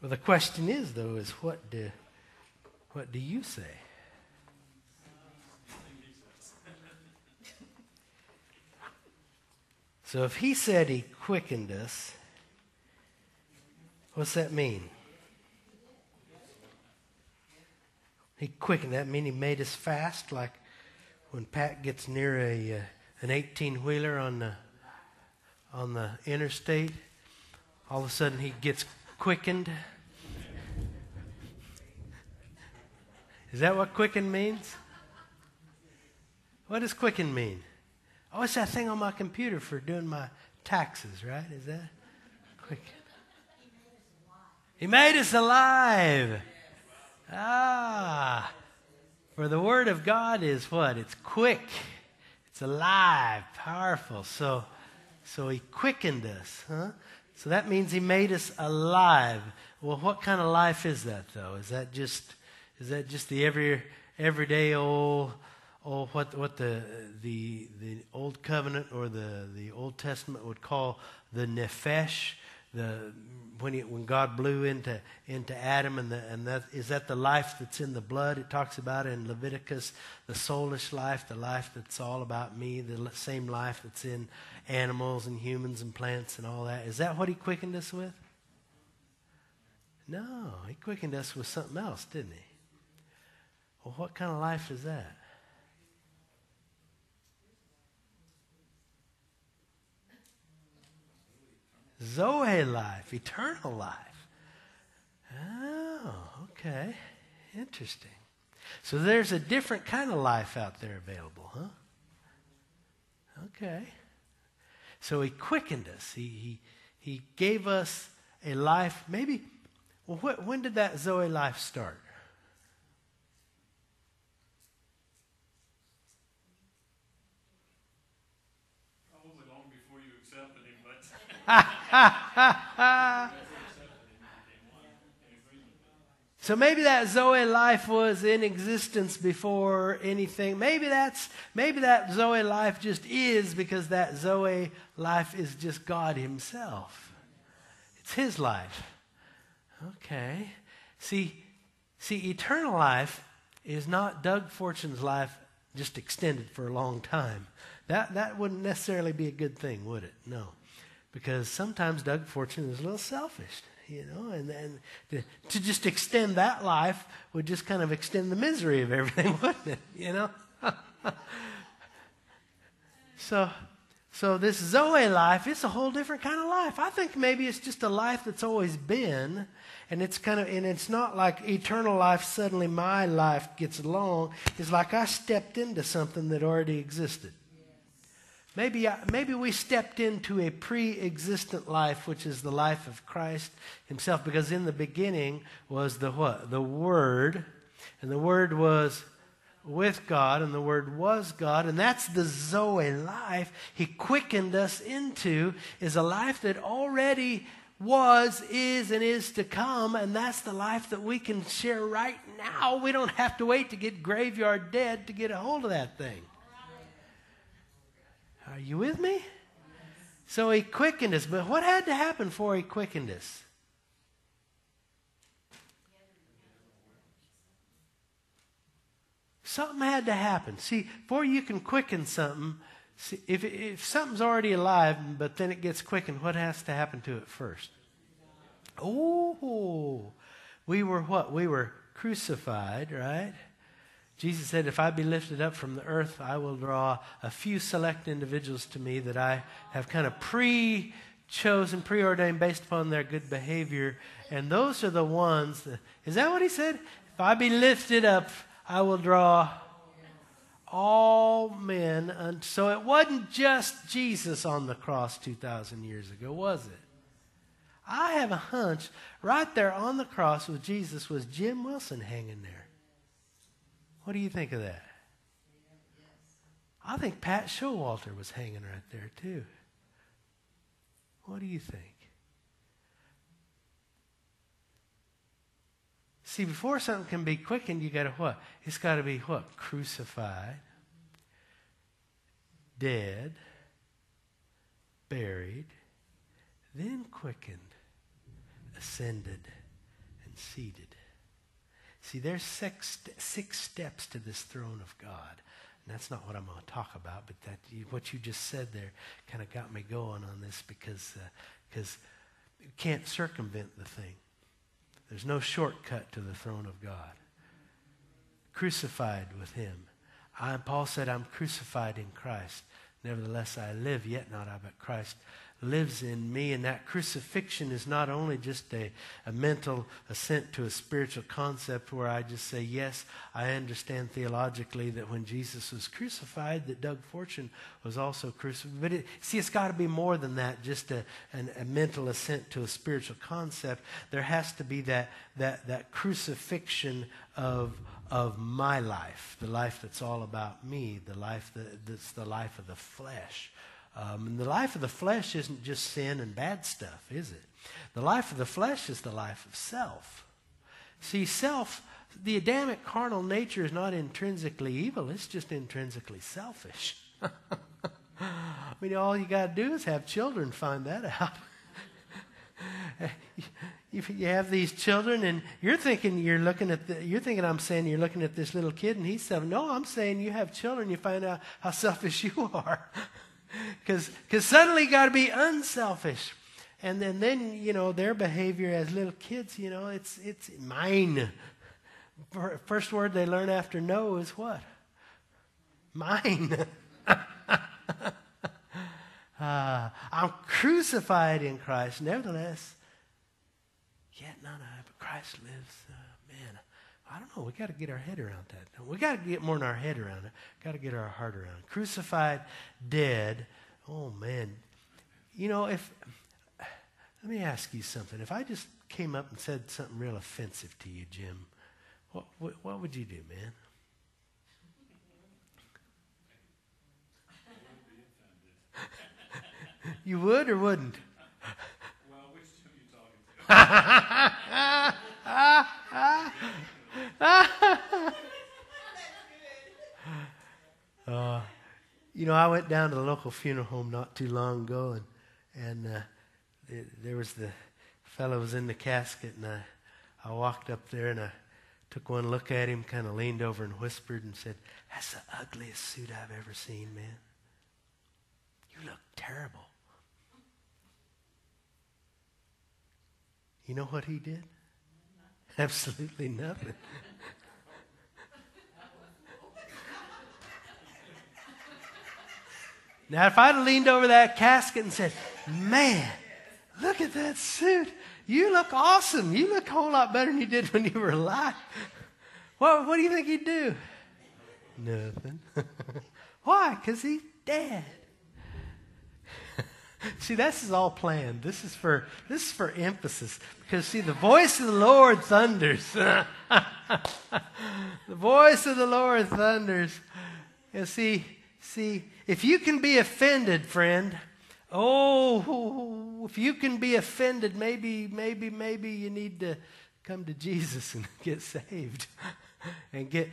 Well, the question is, though, is what do you say? So if he said he quickened us, what's that mean? He quickened. That mean he made us fast, like when Pat gets near an 18-wheeler on the interstate, all of a sudden he gets quickened. Is that what quicken means? What does quicken mean? Oh, it's that thing on my computer for doing my taxes, right? Is that quicken? He made us alive. Ah. For the Word of God is what? It's quick. It's alive, powerful. So He quickened us, huh? So that means He made us alive. Well, what kind of life is that, though? Is that just the everyday old what the Old Covenant or the Old Testament would call the nephesh, when God blew into Adam, and that is that the life that's in the blood? It talks about in Leviticus, the soulish life, the life that's all about me, the same life that's in animals and humans and plants and all that. Is that what He quickened us with? No, He quickened us with something else, didn't He? Well, what kind of life is that? Zoe life, eternal life. Oh, okay. Interesting. So there's a different kind of life out there available, huh? Okay. So He quickened us. He gave us a life. Maybe, well, when did that Zoe life start? Probably long before you accepted Him, but... So maybe that Zoe life was in existence before anything. Maybe that Zoe life just is because that Zoe life is just God Himself. It's His life. Okay. See, eternal life is not Doug Fortune's life just extended for a long time. That wouldn't necessarily be a good thing, would it? No. Because sometimes Doug Fortune is a little selfish, and to just extend that life would just kind of extend the misery of everything, wouldn't it? So this Zoe life, it's a whole different kind of life. I think maybe it's just a life that's always been, and it's not like eternal life, suddenly my life gets along. It's like I stepped into something that already existed. Maybe we stepped into a pre-existent life, which is the life of Christ Himself, because in the beginning was the what? The Word, and the Word was with God, and the Word was God, and that's the Zoe life He quickened us into, is a life that already was, is, and is to come, and that's the life that we can share right now. We don't have to wait to get graveyard dead to get a hold of that thing. Are you with me? So He quickened us. But what had to happen before He quickened us? Something had to happen. See, before you can quicken something, if something's already alive, but then it gets quickened, what has to happen to it first? Oh, we were what? We were crucified, right? Jesus said, if I be lifted up from the earth, I will draw a few select individuals to me that I have kind of pre-chosen, preordained based upon their good behavior. And those are the ones is that what He said? If I be lifted up, I will draw all men. And so it wasn't just Jesus on the cross 2,000 years ago, was it? I have a hunch right there on the cross with Jesus was Jim Wilson hanging there. What do you think of that? I think Pat Showalter was hanging right there too. What do you think? See, before something can be quickened, you got to what? It's got to be what? Crucified, dead, buried, then quickened, ascended, and seated. See, there's six steps to this throne of God. And that's not what I'm going to talk about, but what you just said there kind of got me going on this because you can't circumvent the thing. There's no shortcut to the throne of God. Crucified with him. Paul said, I'm crucified in Christ. Nevertheless, I live, yet not I, but Christ lives in me. And that crucifixion is not only just a mental assent to a spiritual concept where I just say, yes, I understand theologically that when Jesus was crucified, that Doug Fortune was also crucified. But it's got to be more than that, just a mental assent to a spiritual concept. There has to be that crucifixion of my life, the life that's all about me, the life that's the life of the flesh. And the life of the flesh isn't just sin and bad stuff, is it? The life of the flesh is the life of self. See, the Adamic carnal nature is not intrinsically evil, it's just intrinsically selfish. I mean, all you got to do is have children find that out. You have these children, and you're thinking I'm saying you're looking at this little kid, and he's 7. No, I'm saying you have children, you find out how selfish you are. Because suddenly you got to be unselfish. And then their behavior as little kids, it's mine. First word they learn after no is what? Mine. I'm crucified in Christ. Nevertheless, yet not I, but Christ lives. Man, I don't know. We got to get our head around that. We got to get more than our head around it. Got to get our heart around it. Crucified, dead. Oh man, let me ask you something. If I just came up and said something real offensive to you, Jim, what would you do, man? You would or wouldn't? Well, which Jim are you talking to? I went down to the local funeral home not too long ago, and there was the fellow was in the casket, and I walked up there and I took one look at him, kind of leaned over and whispered and said, "That's the ugliest suit I've ever seen, man. You look terrible." You know what he did? Absolutely nothing. Now, if I'd have leaned over that casket and said, "Man, look at that suit. You look awesome. You look a whole lot better than you did when you were alive." What do you think he'd do? Nothing. Why? Because he's dead. See, this is all planned. This is for emphasis. Because, see, the voice of the Lord thunders. The voice of the Lord thunders. And see, if you can be offended, friend, if you can be offended, maybe you need to come to Jesus and get saved. and get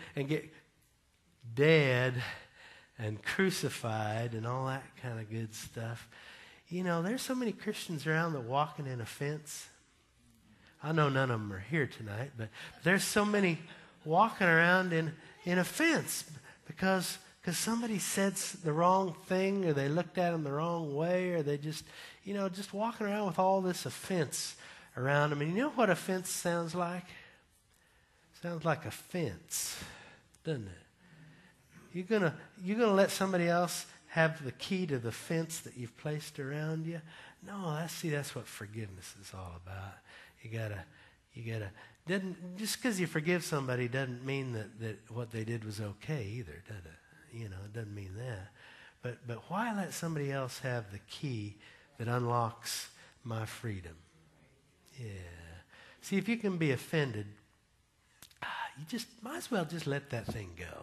dead and crucified and all that kind of good stuff. There's so many Christians around that walking in offense. I know none of them are here tonight, but there's so many walking around in offense because somebody said the wrong thing, or they looked at them the wrong way, or they just walking around with all this offense around them. And you know what offense sounds like? Sounds like a fence, doesn't it? You're gonna let somebody else have the key to the fence that you've placed around you? No, that's what forgiveness is all about. You gotta. Just because you forgive somebody doesn't mean that what they did was okay either, does it? It doesn't mean that. But why let somebody else have the key that unlocks my freedom? Yeah. See, if you can be offended, you just might as well just let that thing go.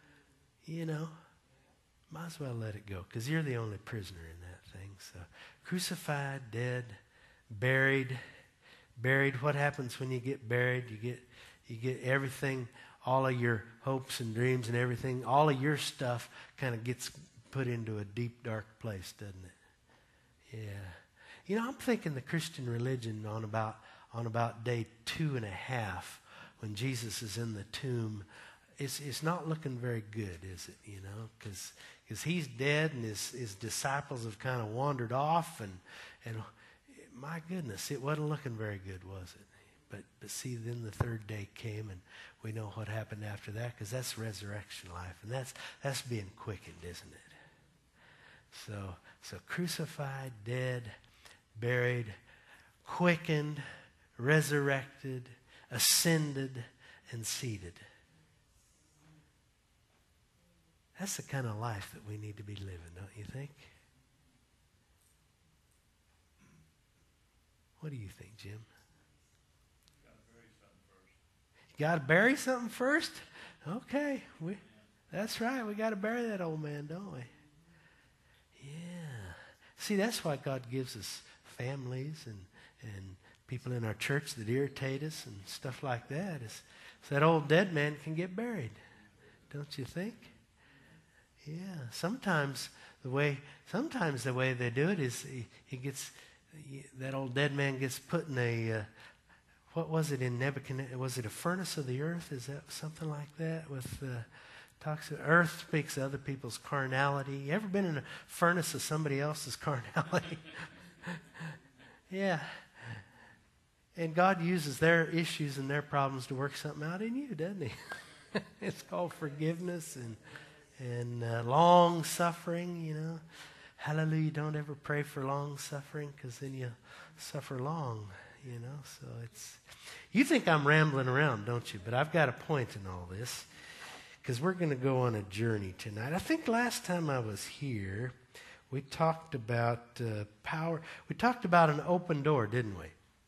Might as well let it go, because you're the only prisoner in that thing. So, crucified, dead, buried. What happens when you get buried? You get everything, all of your hopes and dreams and everything, all of your stuff kind of gets put into a deep, dark place, doesn't it? Yeah. I'm thinking the Christian religion on about on about day 2.5, when Jesus is in the tomb, it's not looking very good, is it? You know, because he's dead and his disciples have kind of wandered off, and my goodness, it wasn't looking very good, was it? But see, then the third day came, and we know what happened after that, because that's resurrection life, and that's being quickened, isn't it? So crucified, dead, buried, quickened, resurrected, ascended, and seated. That's the kind of life that we need to be living, don't you think? What do you think, Jim? You got to bury something first? Okay. That's right. We got to bury that old man, don't we? Yeah. See, that's why God gives us families and people in our church that irritate us and stuff like that. So that old dead man can get buried. Don't you think? Yeah. Sometimes the way they do it is that old dead man gets put in a what was it in Nebuchadnezzar? Was it a furnace of the earth? Is that something like that? With toxic earth speaks of other people's carnality. You ever been in a furnace of somebody else's carnality? Yeah. And God uses their issues and their problems to work something out in you, doesn't He? It's called forgiveness and long suffering. You know, hallelujah! Don't ever pray for long suffering, because then you suffer long. You know, so you think I'm rambling around, don't you? But I've got a point in all this, because we're going to go on a journey tonight. I think last time I was here, we talked about power. We talked about an open door, didn't we?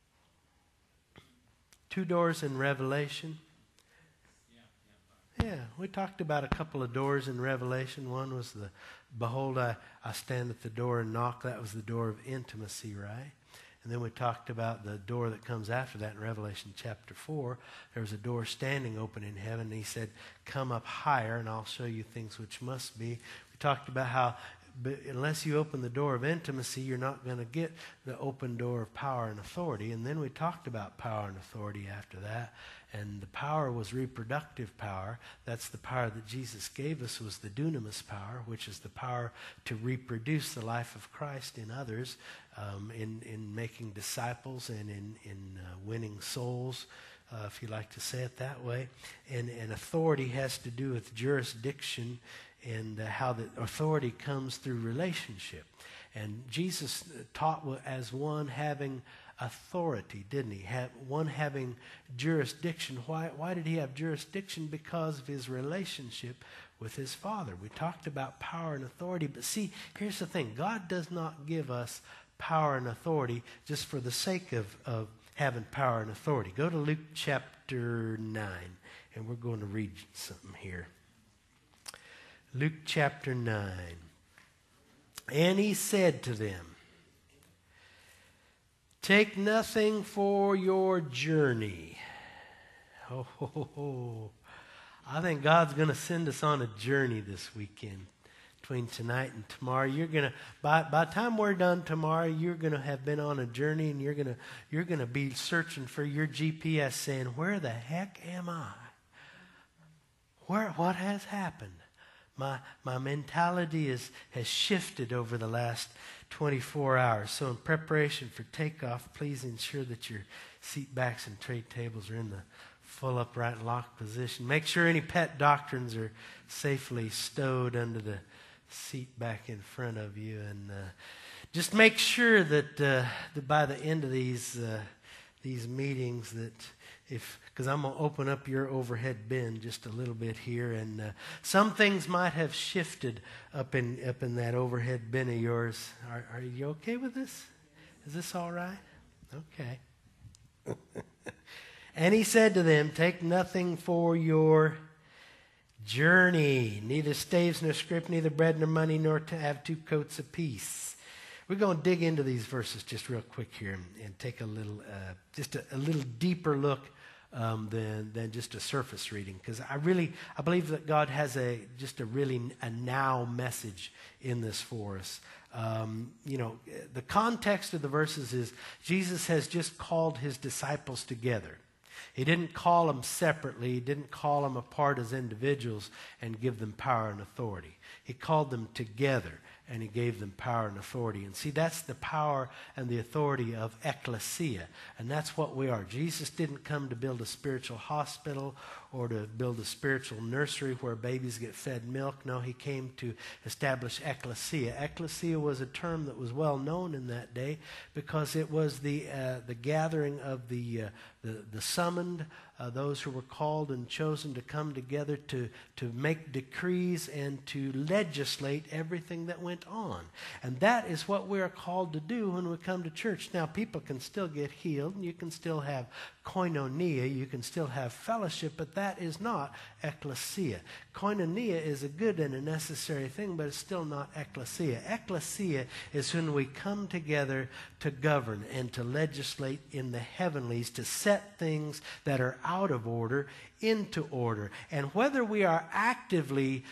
2 doors in Revelation. Yeah, we talked about a couple of doors in Revelation. One was behold, I stand at the door and knock. That was the door of intimacy, right? And then we talked about the door that comes after that in Revelation chapter 4. There was a door standing open in heaven, and He said, come up higher, and I'll show you things which must be. We talked about how unless you open the door of intimacy, you're not going to get the open door of power and authority. And then we talked about power and authority after that. And the power was reproductive power. That's the power that Jesus gave us, was the dunamis power, which is the power to reproduce the life of Christ in others, in making disciples and in winning souls, if you like to say it that way. And authority has to do with jurisdiction and how the authority comes through relationship. And Jesus taught as one having authority, didn't He? One having jurisdiction. Why did He have jurisdiction? Because of His relationship with His Father. We talked about power and authority, but see, here's the thing. God does not give us power and authority just for the sake of having power and authority. Go to Luke chapter 9, and we're going to read something here. Luke chapter 9. And He said to them, take nothing for your journey. I think God's going to send us on a journey this weekend. Between tonight and tomorrow, you're going to, by the time we're done tomorrow, you're going to have been on a journey, and you're going to be searching for your GPS, saying, where the heck am I? What has happened? My mentality has shifted over the last 24 hours. So in preparation for takeoff, please ensure that your seat backs and tray tables are in the full upright and locked position. Make sure any pet doctrines are safely stowed under the seat back in front of you. And just make sure that by the end of these meetings that because I'm going to open up your overhead bin just a little bit here, and some things might have shifted up in that overhead bin of yours. Are you okay with this? Is this all right? Okay. And He said to them, take nothing for your journey, neither staves nor scrip, neither bread nor money, nor to have 2 coats apiece. We're going to dig into these verses just real quick here and take a little, just a little deeper look than just a surface reading, because I believe that God has a now message in this for us. The context of the verses is Jesus has just called his disciples together. He didn't call them separately. He didn't call them apart as individuals and give them power and authority. He called them together, and he gave them power and authority. And see, that's the power and the authority of ecclesia. And that's what we are. Jesus didn't come to build a spiritual hospital or to build a spiritual nursery where babies get fed milk. No, he came to establish ecclesia. Ecclesia was a term that was well known in that day because it was the gathering of the summoned, those who were called and chosen to come together to make decrees and to legislate everything that went on. And that is what we are called to do when we come to church. Now, people can still get healed, and you can still have koinonia, you can still have fellowship, but that is not ecclesia. Koinonia is a good and a necessary thing, but it's still not ecclesia. Ecclesia is when we come together to govern and to legislate in the heavenlies, to set things that are out of order into order. And whether we are actively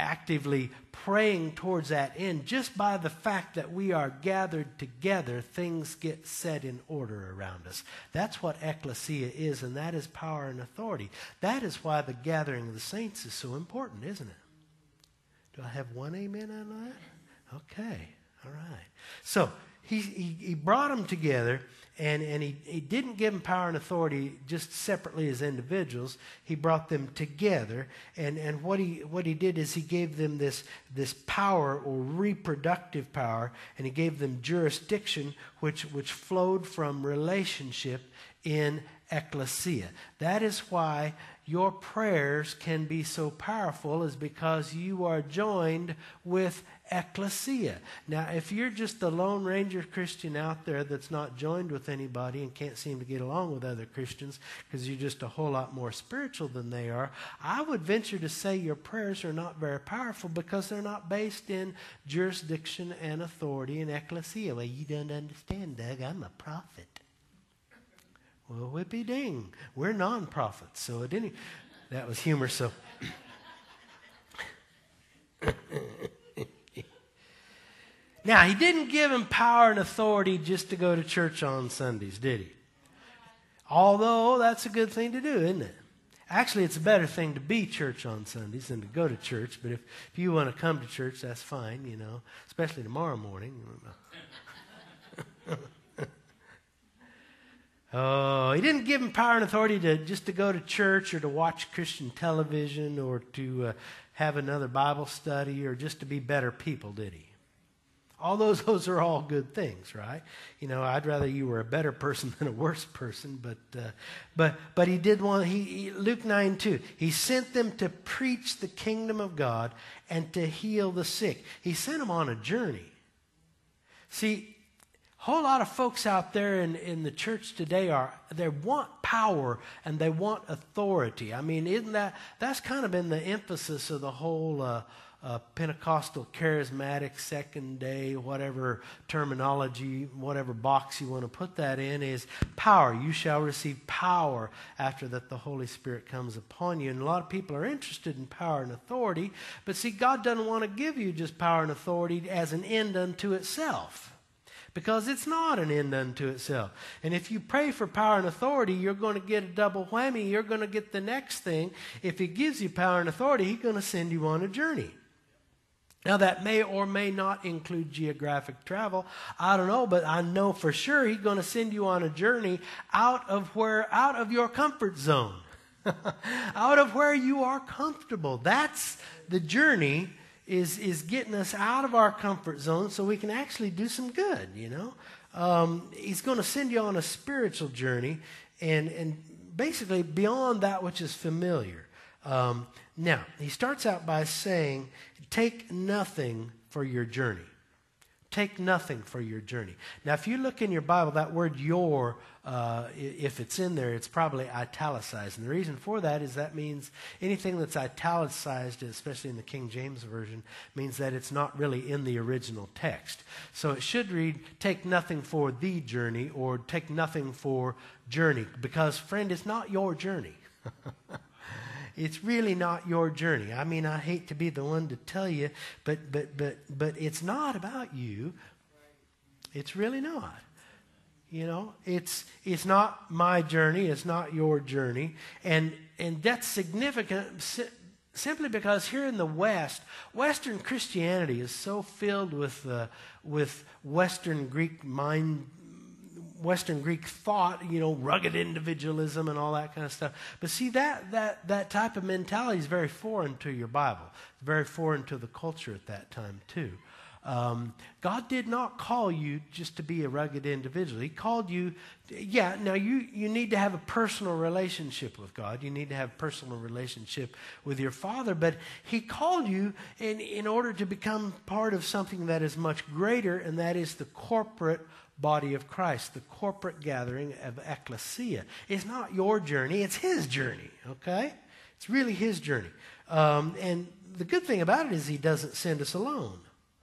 praying towards that end, just by the fact that we are gathered together, things get set in order around us. That's what ecclesia is, and that is power and authority. That is why the gathering of the saints is so important, isn't it? Do I have one amen on that? Okay, all right. So he brought them together, and he didn't give them power and authority just separately as individuals. He brought them together, and what he did is he gave them this power or reproductive power, and he gave them jurisdiction which flowed from relationship in ecclesia. That is why your prayers can be so powerful, is because you are joined with ecclesia. Now, if you're just the Lone Ranger Christian out there that's not joined with anybody and can't seem to get along with other Christians because you're just a whole lot more spiritual than they are, I would venture to say your prayers are not very powerful because they're not based in jurisdiction and authority in ecclesia. Well, you don't understand, Doug. I'm a prophet. Well, whippy ding. We're non-prophets. So that was humor. So now, he didn't give him power and authority just to go to church on Sundays, did he? Although that's a good thing to do, isn't it? Actually, it's a better thing to be church on Sundays than to go to church. But if you want to come to church, that's fine, especially tomorrow morning. Oh, he didn't give him power and authority just to go to church or to watch Christian television or to have another Bible study or just to be better people, did he? All those are all good things, right? I'd rather you were a better person than a worse person, but he did want, Luke 9:2, he sent them to preach the kingdom of God and to heal the sick. He sent them on a journey. See, a whole lot of folks out there in the church today they want power and they want authority. I mean, that's kind of been the emphasis of the whole Pentecostal, charismatic, second day, whatever terminology, whatever box you want to put that in, is power. You shall receive power after that the Holy Spirit comes upon you. And a lot of people are interested in power and authority, but see, God doesn't want to give you just power and authority as an end unto itself. Because it's not an end unto itself. And if you pray for power and authority, you're going to get a double whammy. You're going to get the next thing. If he gives you power and authority, he's going to send you on a journey. Now, that may or may not include geographic travel. I don't know, but I know for sure he's going to send you on a journey out of your comfort zone. Out of where you are comfortable. That's the journey. Is getting us out of our comfort zone so we can actually do some good, He's going to send you on a spiritual journey and basically beyond that which is familiar. Now, he starts out by saying, take nothing for your journey. Take nothing for your journey. Now, if you look in your Bible, that word your, if it's in there, it's probably italicized. And the reason for that is that means anything that's italicized, especially in the King James Version, means that it's not really in the original text. So it should read, take nothing for the journey, or take nothing for journey. Because, friend, it's not your journey. It's really not your journey. I mean, I hate to be the one to tell you, but it's not about you. It's really not. You know, it's not my journey. It's not your journey. And that's significant simply because here in the West, Western Christianity is so filled with Western Greek thought, you know, rugged individualism and all that kind of stuff. But see, that type of mentality is very foreign to your Bible. Very foreign to the culture at that time, too. God did not call you just to be a rugged individual. He called you, now you need to have a personal relationship with God. You need to have a personal relationship with your Father. But He called you in order to become part of something that is much greater, and that is the corporate body of Christ, the corporate gathering of ecclesia. It's not your journey, it's His journey, okay? It's really His journey. And the good thing about it is He doesn't send us alone.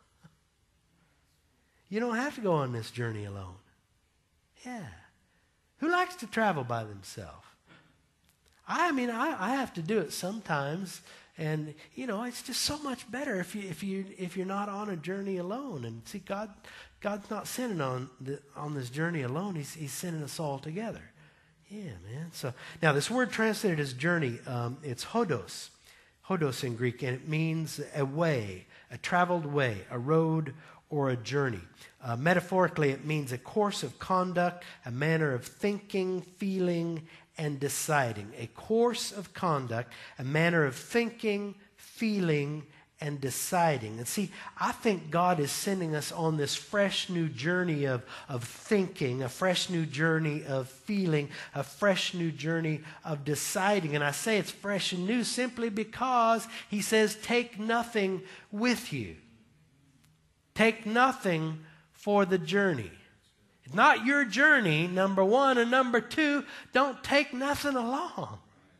You don't have to go on this journey alone. Yeah. Who likes to travel by themselves? I mean, I have to do it sometimes, and you know, it's just so much better if you're not on a journey alone. And see, God's not sending on this journey alone. He's sending us all together. Yeah, man. So now this word translated as journey, it's hodos in Greek, and it means a way, a traveled way, a road, or a journey. Metaphorically, it means a course of conduct, a manner of thinking, feeling, and deciding. A course of conduct, a manner of thinking, feeling, and deciding. And see, I think God is sending us on this fresh new journey of thinking, a fresh new journey of feeling, a fresh new journey of deciding. And I say it's fresh and new simply because He says, take nothing with you. Take nothing for the journey. It's not your journey, number one. And number two, don't take nothing along.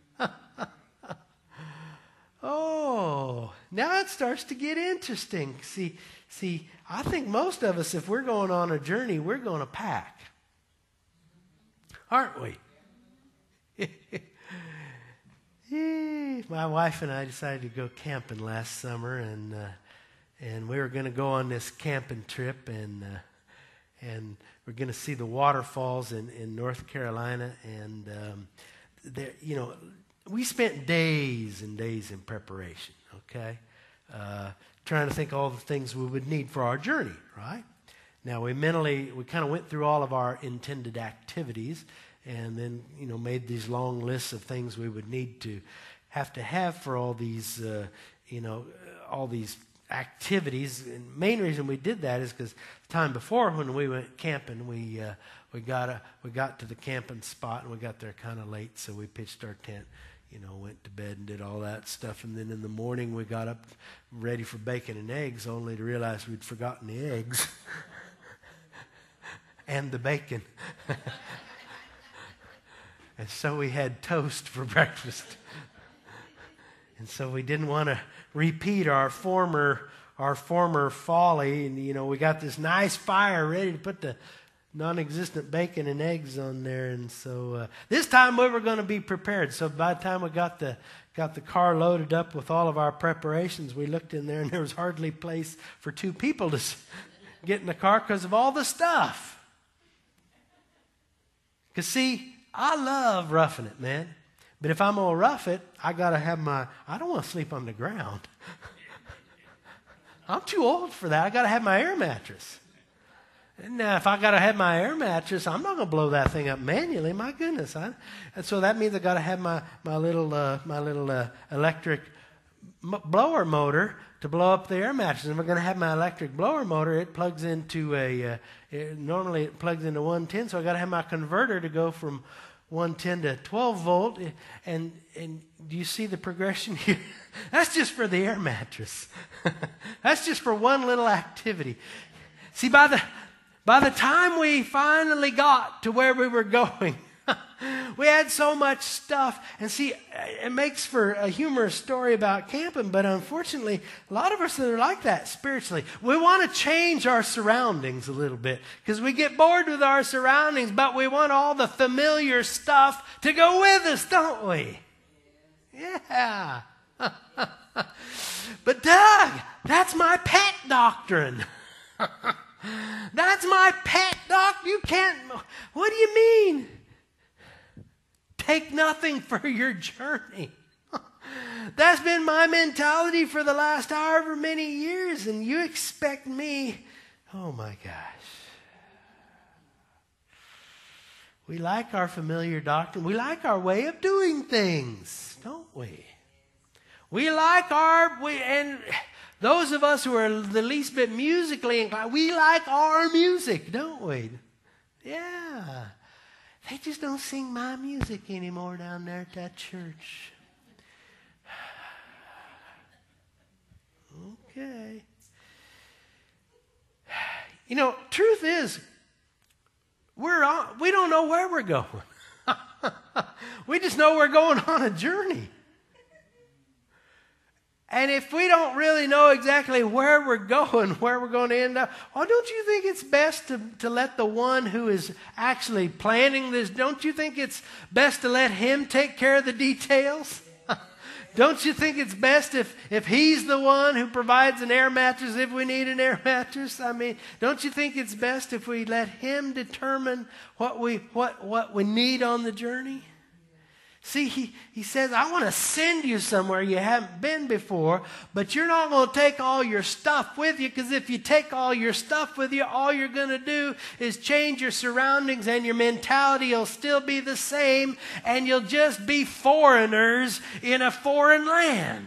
Oh, now it starts to get interesting. See, I think most of us, if we're going on a journey, we're going to pack. Aren't we? My wife and I decided to go camping last summer, and we were going to go on this camping trip, and we're going to see the waterfalls in North Carolina. And there, you know, we spent days and days in preparation. Okay, trying to think of all the things we would need for our journey. Right now, we kind of went through all of our intended activities, and then made these long lists of things we would need to have for all these all these activities. And the main reason we did that is because the time before, when we went camping, we got to the camping spot, and we got there kind of late, so we pitched our tent, went to bed and did all that stuff. And then in the morning we got up ready for bacon and eggs, only to realize we'd forgotten the eggs and the bacon. And so we had toast for breakfast. And so we didn't want to repeat our former folly. And, we got this nice fire ready to put the non-existent bacon and eggs on there. And so this time we were going to be prepared. So by the time we got the car loaded up with all of our preparations, we looked in there, and there was hardly place for two people to get in the car because of all the stuff. Because, see, I love roughing it, man. But if I'm going to rough it, I got to have I don't want to sleep on the ground. I'm too old for that. I got to have my air mattress. And now, if I got to have my air mattress, I'm not going to blow that thing up manually. My goodness. And so that means I got to have my little electric blower motor to blow up the air mattress. And if I'm going to have my electric blower motor, it plugs into normally it plugs into 110, so I got to have my converter to go from 110 to 12 volt. And do you see the progression here? That's just for the air mattress. That's just for one little activity. See, by the time we finally got to where we were going, we had so much stuff. And see, it makes for a humorous story about camping, but unfortunately, a lot of us are like that spiritually. We want to change our surroundings a little bit because we get bored with our surroundings, but we want all the familiar stuff to go with us, don't we? Yeah. But Doug, that's my pet doctrine. That's my pet doctrine. You can't. What do you mean? Take nothing for your journey. That's been my mentality for the last however many years, and you expect me. Oh my gosh. We like our familiar doctrine. We like our way of doing things, don't we? We like and those of us who are the least bit musically inclined, we like our music, don't we? Yeah. They just don't sing my music anymore down there at that church. Okay. You know, truth is, we don't know where we're going. We just know we're going on a journey. And if we don't really know exactly where we're going to end up, well, don't you think it's best to let the one who is actually planning this, don't you think it's best to let him take care of the details? Don't you think it's best if he's the one who provides an air mattress if we need an air mattress? I mean, don't you think it's best if we let him determine what we need on the journey? See, he says, I want to send you somewhere you haven't been before, but you're not going to take all your stuff with you, because if you take all your stuff with you, all you're going to do is change your surroundings, and your mentality will still be the same, and you'll just be foreigners in a foreign land.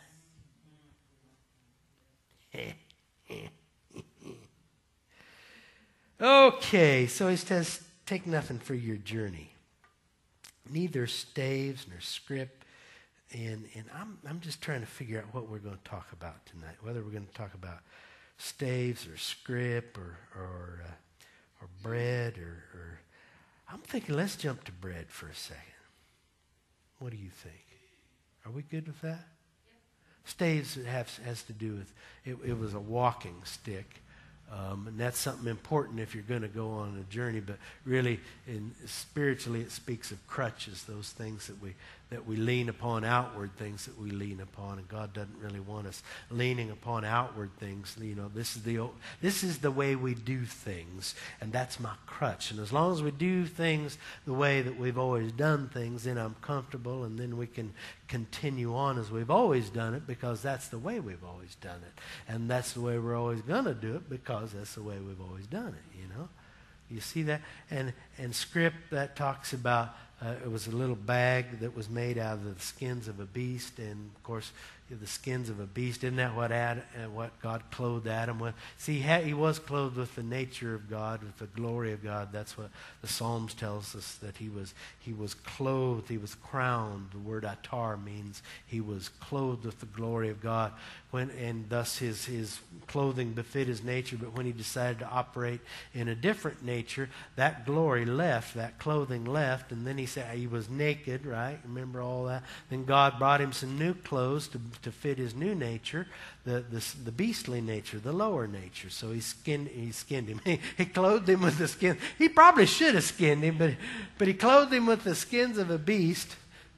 Okay, so he says, take nothing for your journey. Neither staves nor script, and I'm just trying to figure out what we're going to talk about tonight. Whether we're going to talk about staves or script or bread or I'm thinking let's jump to bread for a second. What do you think? Are we good with that? Staves has to do with it was a walking stick. And that's something important if you're going to go on a journey. But really, spiritually, it speaks of crutches, those things that we lean upon, outward things that we lean upon. And God doesn't really want us leaning upon outward things. You know, this is the way we do things, and that's my crutch. And as long as we do things the way that we've always done things, then I'm comfortable, and then we can continue on as we've always done it, because that's the way we've always done it. And that's the way we're always going to do it, because that's the way we've always done it, you know. You see that? And script, that talks about, it was a little bag that was made out of the skins of a beast. And, of course, the skins of a beast, isn't that what God clothed Adam with? See, he was clothed with the nature of God, with the glory of God. That's what the Psalms tells us, that he was clothed, he was crowned. The word atar means he was clothed with the glory of God. And thus his clothing befit his nature. But when he decided to operate in a different nature, that glory left, that clothing left, and then he said he was naked, right? Remember all that? Then God brought him some new clothes to fit his new nature, the beastly nature, the lower nature. So he skinned him. He clothed him with the skin. He probably should have skinned him, but he clothed him with the skins of a beast.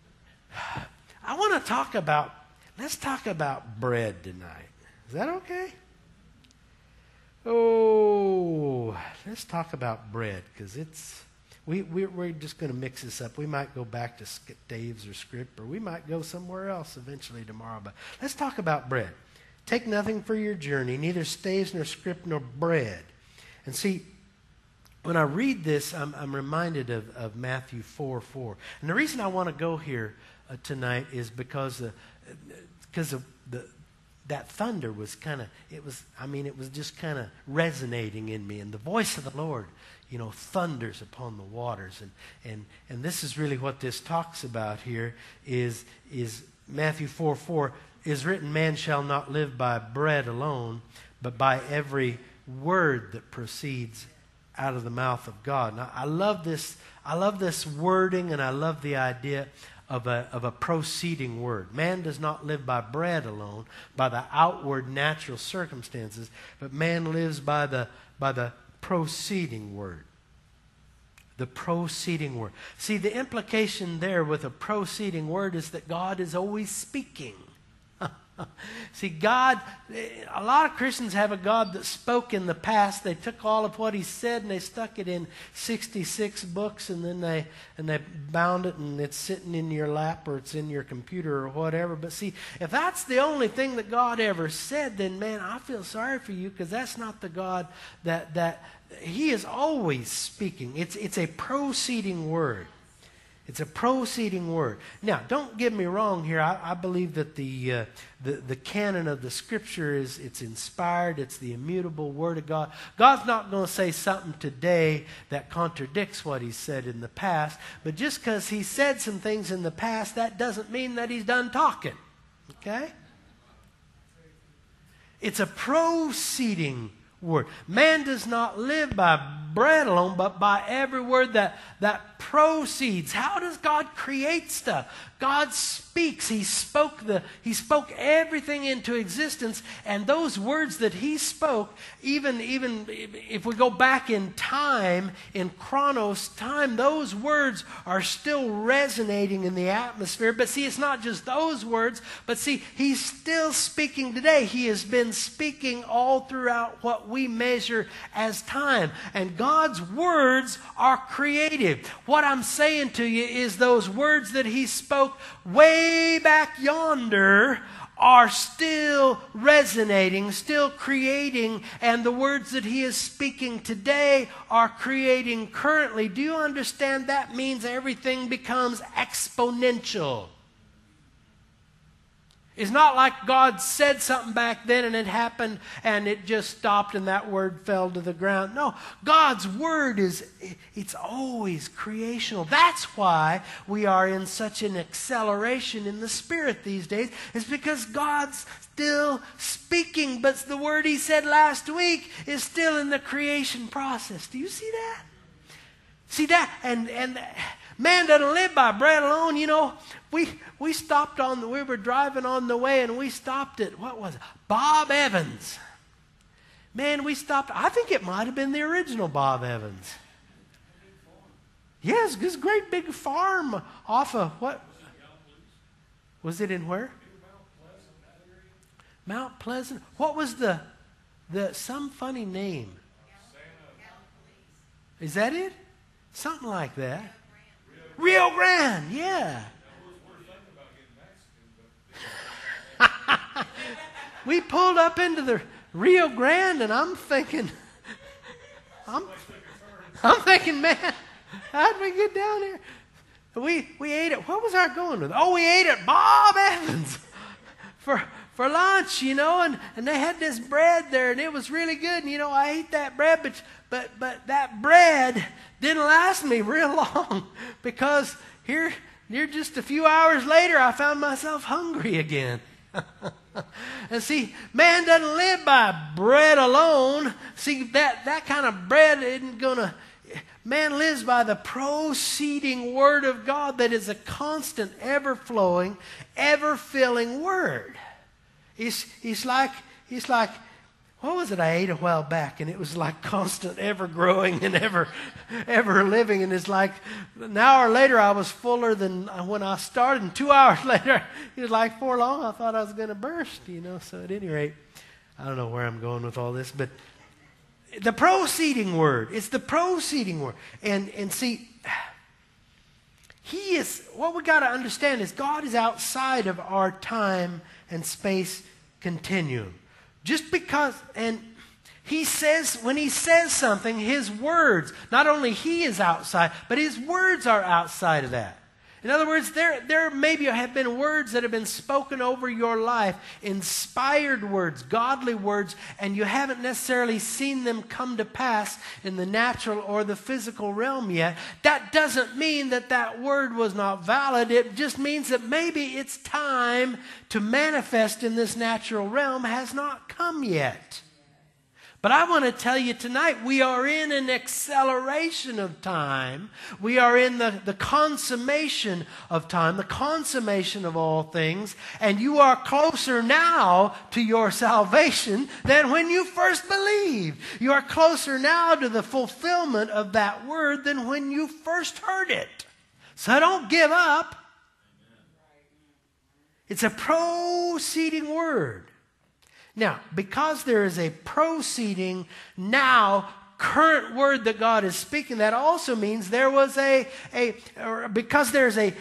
I want to let's talk about bread tonight. Is that okay? Oh, let's talk about bread, because we're just going to mix this up. We might go back to staves or script, or we might go somewhere else eventually tomorrow. But let's talk about bread. Take nothing for your journey, neither staves nor script nor bread. And see, when I read this, I'm reminded of Matthew 4:4. And the reason I want to go here tonight is because that thunder was it was just kind of resonating in me. And the voice of the Lord, thunders upon the waters. And this is really what this talks about here is Matthew 4:4 is written, man shall not live by bread alone, but by every word that proceeds out of the mouth of God. Now, I love this wording, and I love the idea of a proceeding word. Man does not live by bread alone, by the outward natural circumstances, but man lives by the proceeding word. The proceeding word. See, the implication there with a proceeding word is that God is always speaking. See, God, a lot of Christians have a God that spoke in the past. They took all of what He said and they stuck it in 66 books, and then they bound it, and it's sitting in your lap or it's in your computer or whatever. But see, if that's the only thing that God ever said, then man, I feel sorry for you, because that's not the God that He is always speaking. It's a proceeding word. It's a proceeding word. Now, don't get me wrong here. I believe that the canon of the Scripture it's inspired. It's the immutable Word of God. God's not going to say something today that contradicts what He said in the past. But just because He said some things in the past, that doesn't mean that He's done talking. Okay? It's a proceeding word. Man does not live by bread alone, but by every word that proceeds. How does God create stuff? God speaks. He spoke everything into existence, and those words that He spoke, even if we go back in time, in chronos time, those words are still resonating in the atmosphere. But see, it's not just those words, but see, He's still speaking today. He has been speaking all throughout what we measure as time. And God's words are creative. What I'm saying to you is those words that He spoke way back yonder are still resonating, still creating, and the words that He is speaking today are creating currently. Do you understand? That means everything becomes exponential. It's not like God said something back then and it happened and it just stopped and that word fell to the ground. No, God's word it's always creational. That's why we are in such an acceleration in the Spirit these days. It's because God's still speaking, but the word He said last week is still in the creation process. Do you see that? See that? And man doesn't live by bread alone. You know, we stopped we were driving on the way and we stopped at, what was it? Bob Evans. Man, we stopped. I think it might have been the original Bob Evans. Yes, this great big farm off of what? Was it in where? Mount Pleasant. What was the some funny name? Is that it? Something like that. Rio Grande, yeah. We pulled up into the Rio Grande, and I'm thinking, man, how'd we get down here? We ate it. What was our going with? Oh, we ate at Bob Evans for lunch, you know, and they had this bread there, and it was really good. And you know, I ate that bread, but that bread didn't last me real long, because here just a few hours later, I found myself hungry again. And see, man doesn't live by bread alone. See, that kind of bread isn't gonna. Man lives by the proceeding Word of God that is a constant, ever-flowing, ever-filling Word. It's like, what was it I ate a while back? And it was like constant, ever-growing and ever-living. And it's like an hour later I was fuller than when I started. And 2 hours later, it was like for long I thought I was going to burst, you know. So at any rate, I don't know where I'm going with all this. But the proceeding word, it's the proceeding word. And see, He is, what we got to understand is God is outside of our time and space continuum. Just because, and He says, when He says something, His words, not only He is outside, but His words are outside of that. In other words, there maybe have been words that have been spoken over your life, inspired words, godly words, and you haven't necessarily seen them come to pass in the natural or the physical realm yet. That doesn't mean that word was not valid. It just means that maybe its time to manifest in this natural realm has not come yet. But I want to tell you tonight, we are in an acceleration of time. We are in the consummation of time, the consummation of all things. And you are closer now to your salvation than when you first believed. You are closer now to the fulfillment of that word than when you first heard it. So don't give up. It's a proceeding word. Now, because there is a proceeding, now, current word that God is speaking, that also means there was because there's I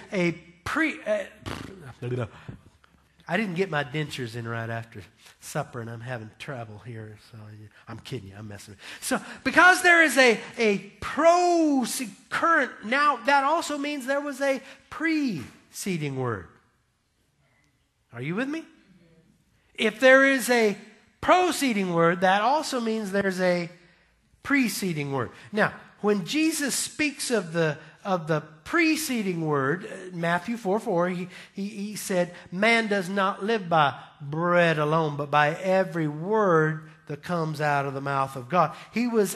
didn't get my dentures in right after supper, and I'm having trouble here, so I'm kidding you, I'm messing with you. So, because there is a current, now, that also means there was a preceding word. Are you with me? If there is a proceeding word, that also means there's a preceding word. Now, when Jesus speaks of the preceding word, Matthew 4:4, he said, "Man does not live by bread alone, but by every word that comes out of the mouth of God." He was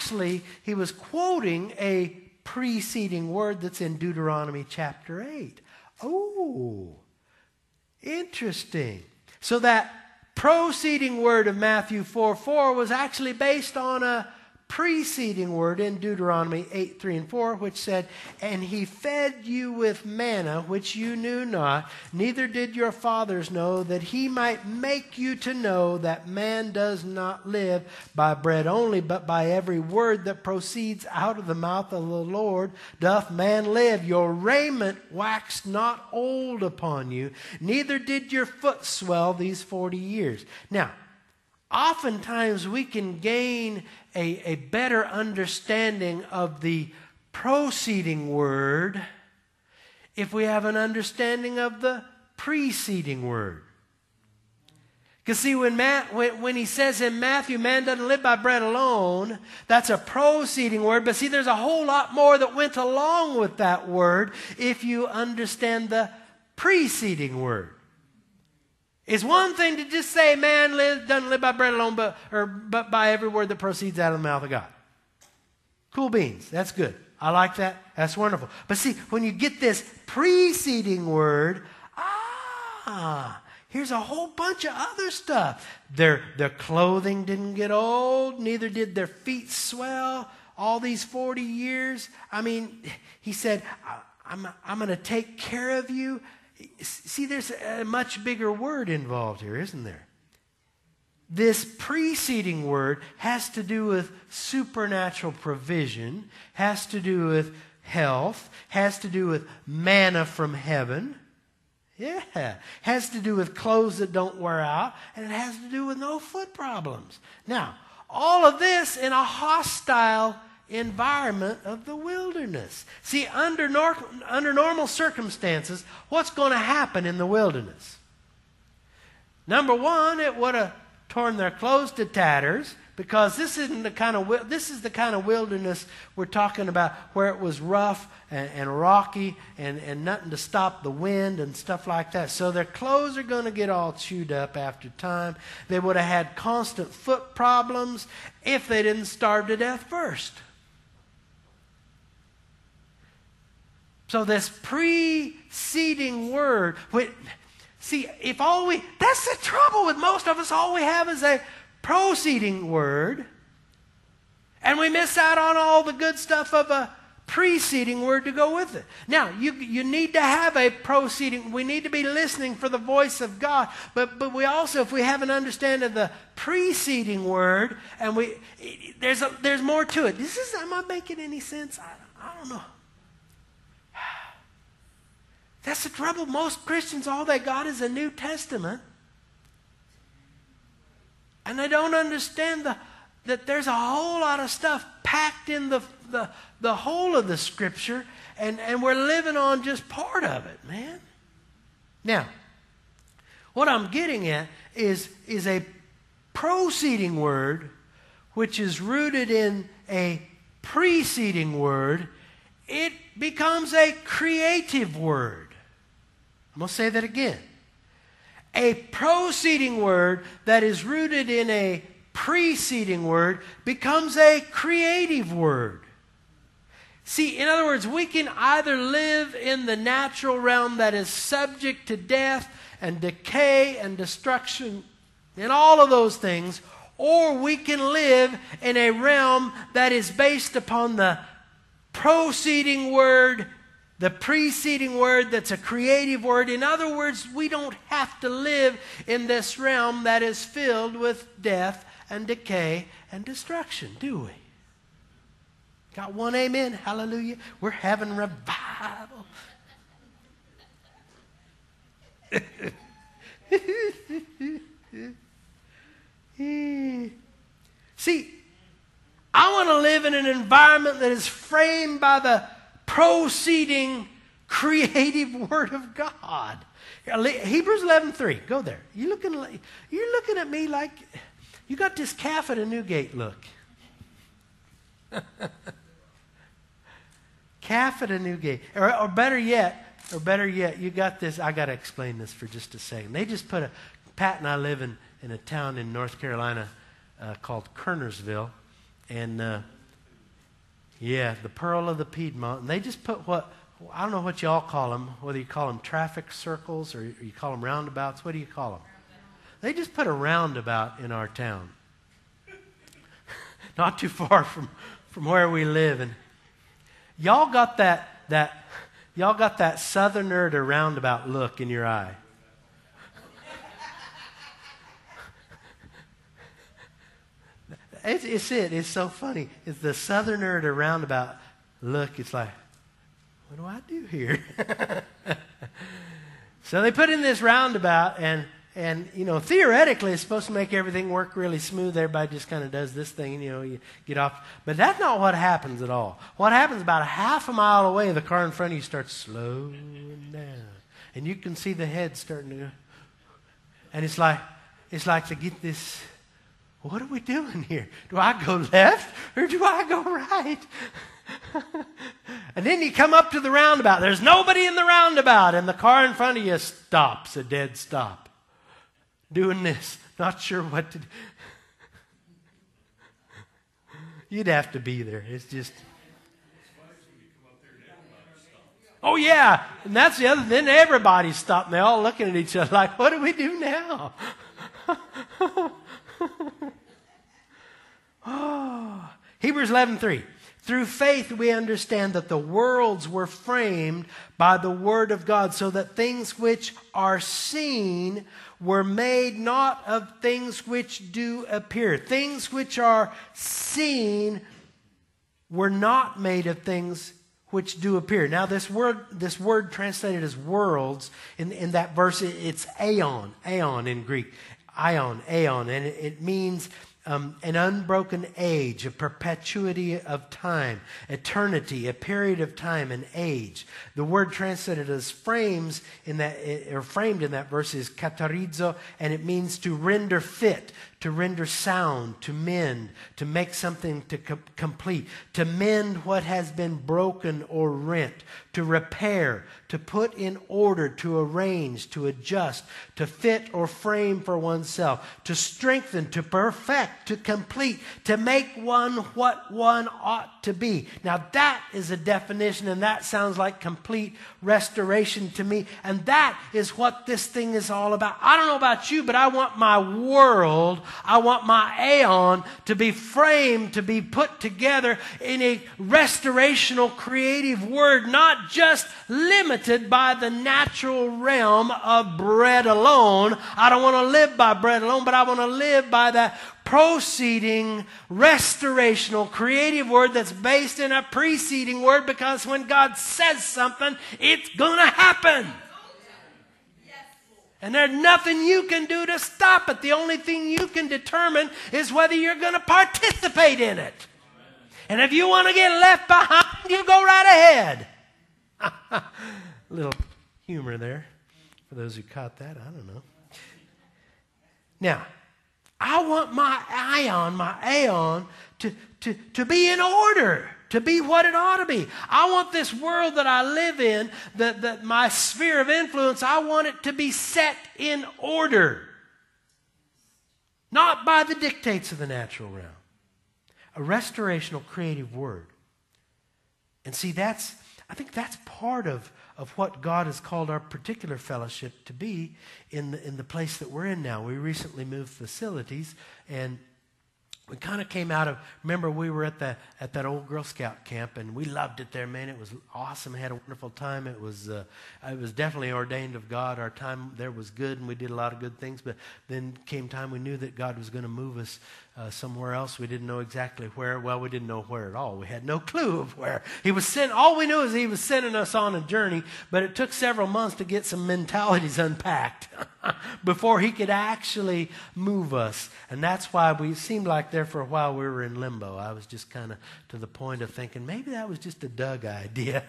quoting a preceding word that's in Deuteronomy chapter 8. Oh, interesting. So that proceeding word of Matthew 4:4 was actually based on a preceding word in Deuteronomy 8:3-4, which said, "And he fed you with manna, which you knew not, neither did your fathers know, that he might make you to know that man does not live by bread only, but by every word that proceeds out of the mouth of the Lord doth man live. Your raiment waxed not old upon you, neither did your foot swell these 40 years. Now, oftentimes we can gain a better understanding of the proceeding word if we have an understanding of the preceding word. Because see, when he says in Matthew, man doesn't live by bread alone, that's a proceeding word. But see, there's a whole lot more that went along with that word if you understand the preceding word. It's one thing to just say man doesn't live by bread alone, but by every word that proceeds out of the mouth of God. Cool beans. That's good. I like that. That's wonderful. But see, when you get this preceding word, here's a whole bunch of other stuff. Their clothing didn't get old, neither did their feet swell all these 40 years. I mean, he said, I'm going to take care of you. See, there's a much bigger word involved here, isn't there? This preceding word has to do with supernatural provision, has to do with health, has to do with manna from heaven. Yeah, has to do with clothes that don't wear out, and it has to do with no foot problems. Now, all of this in a hostile environment of the wilderness. See, under normal circumstances, what's going to happen in the wilderness? Number one, it would have torn their clothes to tatters, because this is the kind of wilderness we're talking about, where it was rough and rocky and nothing to stop the wind and stuff like that. So their clothes are going to get all chewed up after time. They would have had constant foot problems if they didn't starve to death first. So this preceding word, see, that's the trouble with most of us. All we have is a proceeding word, and we miss out on all the good stuff of a preceding word to go with it. Now, you need to have a proceeding. We need to be listening for the voice of God, but we also, if we have an understanding of the preceding word, and there's more to it. Am I making any sense? I don't know. That's the trouble. Most Christians, all they got is a New Testament. And they don't understand that there's a whole lot of stuff packed in the whole of the Scripture, and we're living on just part of it, man. Now, what I'm getting at is a proceeding word which is rooted in a preceding word. It becomes a creative word. I'm going to say that again. A proceeding word that is rooted in a preceding word becomes a creative word. See, in other words, we can either live in the natural realm that is subject to death and decay and destruction and all of those things, or we can live in a realm that is based upon the preceding word that's a creative word. In other words, we don't have to live in this realm that is filled with death and decay and destruction, do we? Got one amen? Hallelujah. We're having revival. See, I want to live in an environment that is framed by the proceeding creative Word of God. Hebrews 11:3. Go there. You're looking at me like you got this calf at a Newgate look. Calf at a Newgate. Or better yet, you got this. I got to explain this for just a second. They just put Pat and I live in a town in North Carolina called Kernersville. And, the Pearl of the Piedmont. And they just put I don't know what y'all call them, whether you call them traffic circles or you call them roundabouts. What do you call them? They just put a roundabout in our town. Not too far from where we live. And y'all got that southerner to roundabout look in your eye. It's so funny. It's the southerner to roundabout look. It's like, what do I do here? So they put in this roundabout, and theoretically it's supposed to make everything work really smooth. Everybody just kind of does this thing, you get off. But that's not what happens at all. What happens about a half a mile away, the car in front of you starts slowing down. And you can see the head starting to go. And it's like to get this, what are we doing here? Do I go left or do I go right? And then you come up to the roundabout. There's nobody in the roundabout, and the car in front of you stops, a dead stop. Doing this, not sure what to do. You'd have to be there. It's just... Oh, yeah. And that's the other. Then everybody stopped, and they're all looking at each other like, what do we do now? Oh. Hebrews 11:3. Through faith we understand that the worlds were framed by the Word of God, so that things which are seen were made not of things which do appear. Things which are seen were not made of things which do appear. Now this word translated as worlds, in that verse, it's aeon in Greek. Aeon, and it means an unbroken age, a perpetuity of time, eternity, a period of time, an age. The word translated as framed in that verse is katarizo, and it means to render fit, to render sound, to mend, to make something to complete, to mend what has been broken or rent, to repair, to put in order, to arrange, to adjust, to fit or frame for oneself, to strengthen, to perfect, to complete, to make one what one ought to be. Now that is a definition, and that sounds like complete restoration to me, and that is what this thing is all about. I don't know about you, but I want my world, I want my aeon to be framed, to be put together in a restorational, creative word, not just limited by the natural realm of bread alone. I don't want to live by bread alone, but I want to live by that proceeding, restorational, creative word that's based in a preceding word, because when God says something, it's going to happen. And there's nothing you can do to stop it. The only thing you can determine is whether you're going to participate in it. And if you want to get left behind, you go right ahead. A little humor there for those who caught that. I don't know. Now, I want my aeon to be in order, to be what it ought to be. I want this world that I live in, that my sphere of influence, I want it to be set in order. not by the dictates of the natural realm. A restorational, creative word. And see, I think that's part of what God has called our particular fellowship to be in the place that we're in now. We recently moved facilities, and we kind of came out of, remember we were at that old Girl Scout camp, and we loved it there, man. It was awesome. We had a wonderful time. It was definitely ordained of God. Our time there was good, and we did a lot of good things. But then came time we knew that God was going to move us somewhere else. We didn't know exactly where. Well, we didn't know where at all. We had no clue of where. All we knew is He was sending us on a journey, but it took several months to get some mentalities unpacked before He could actually move us. And that's why we seemed like there for a while we were in limbo. I was just kind of to the point of thinking maybe that was just a Doug idea.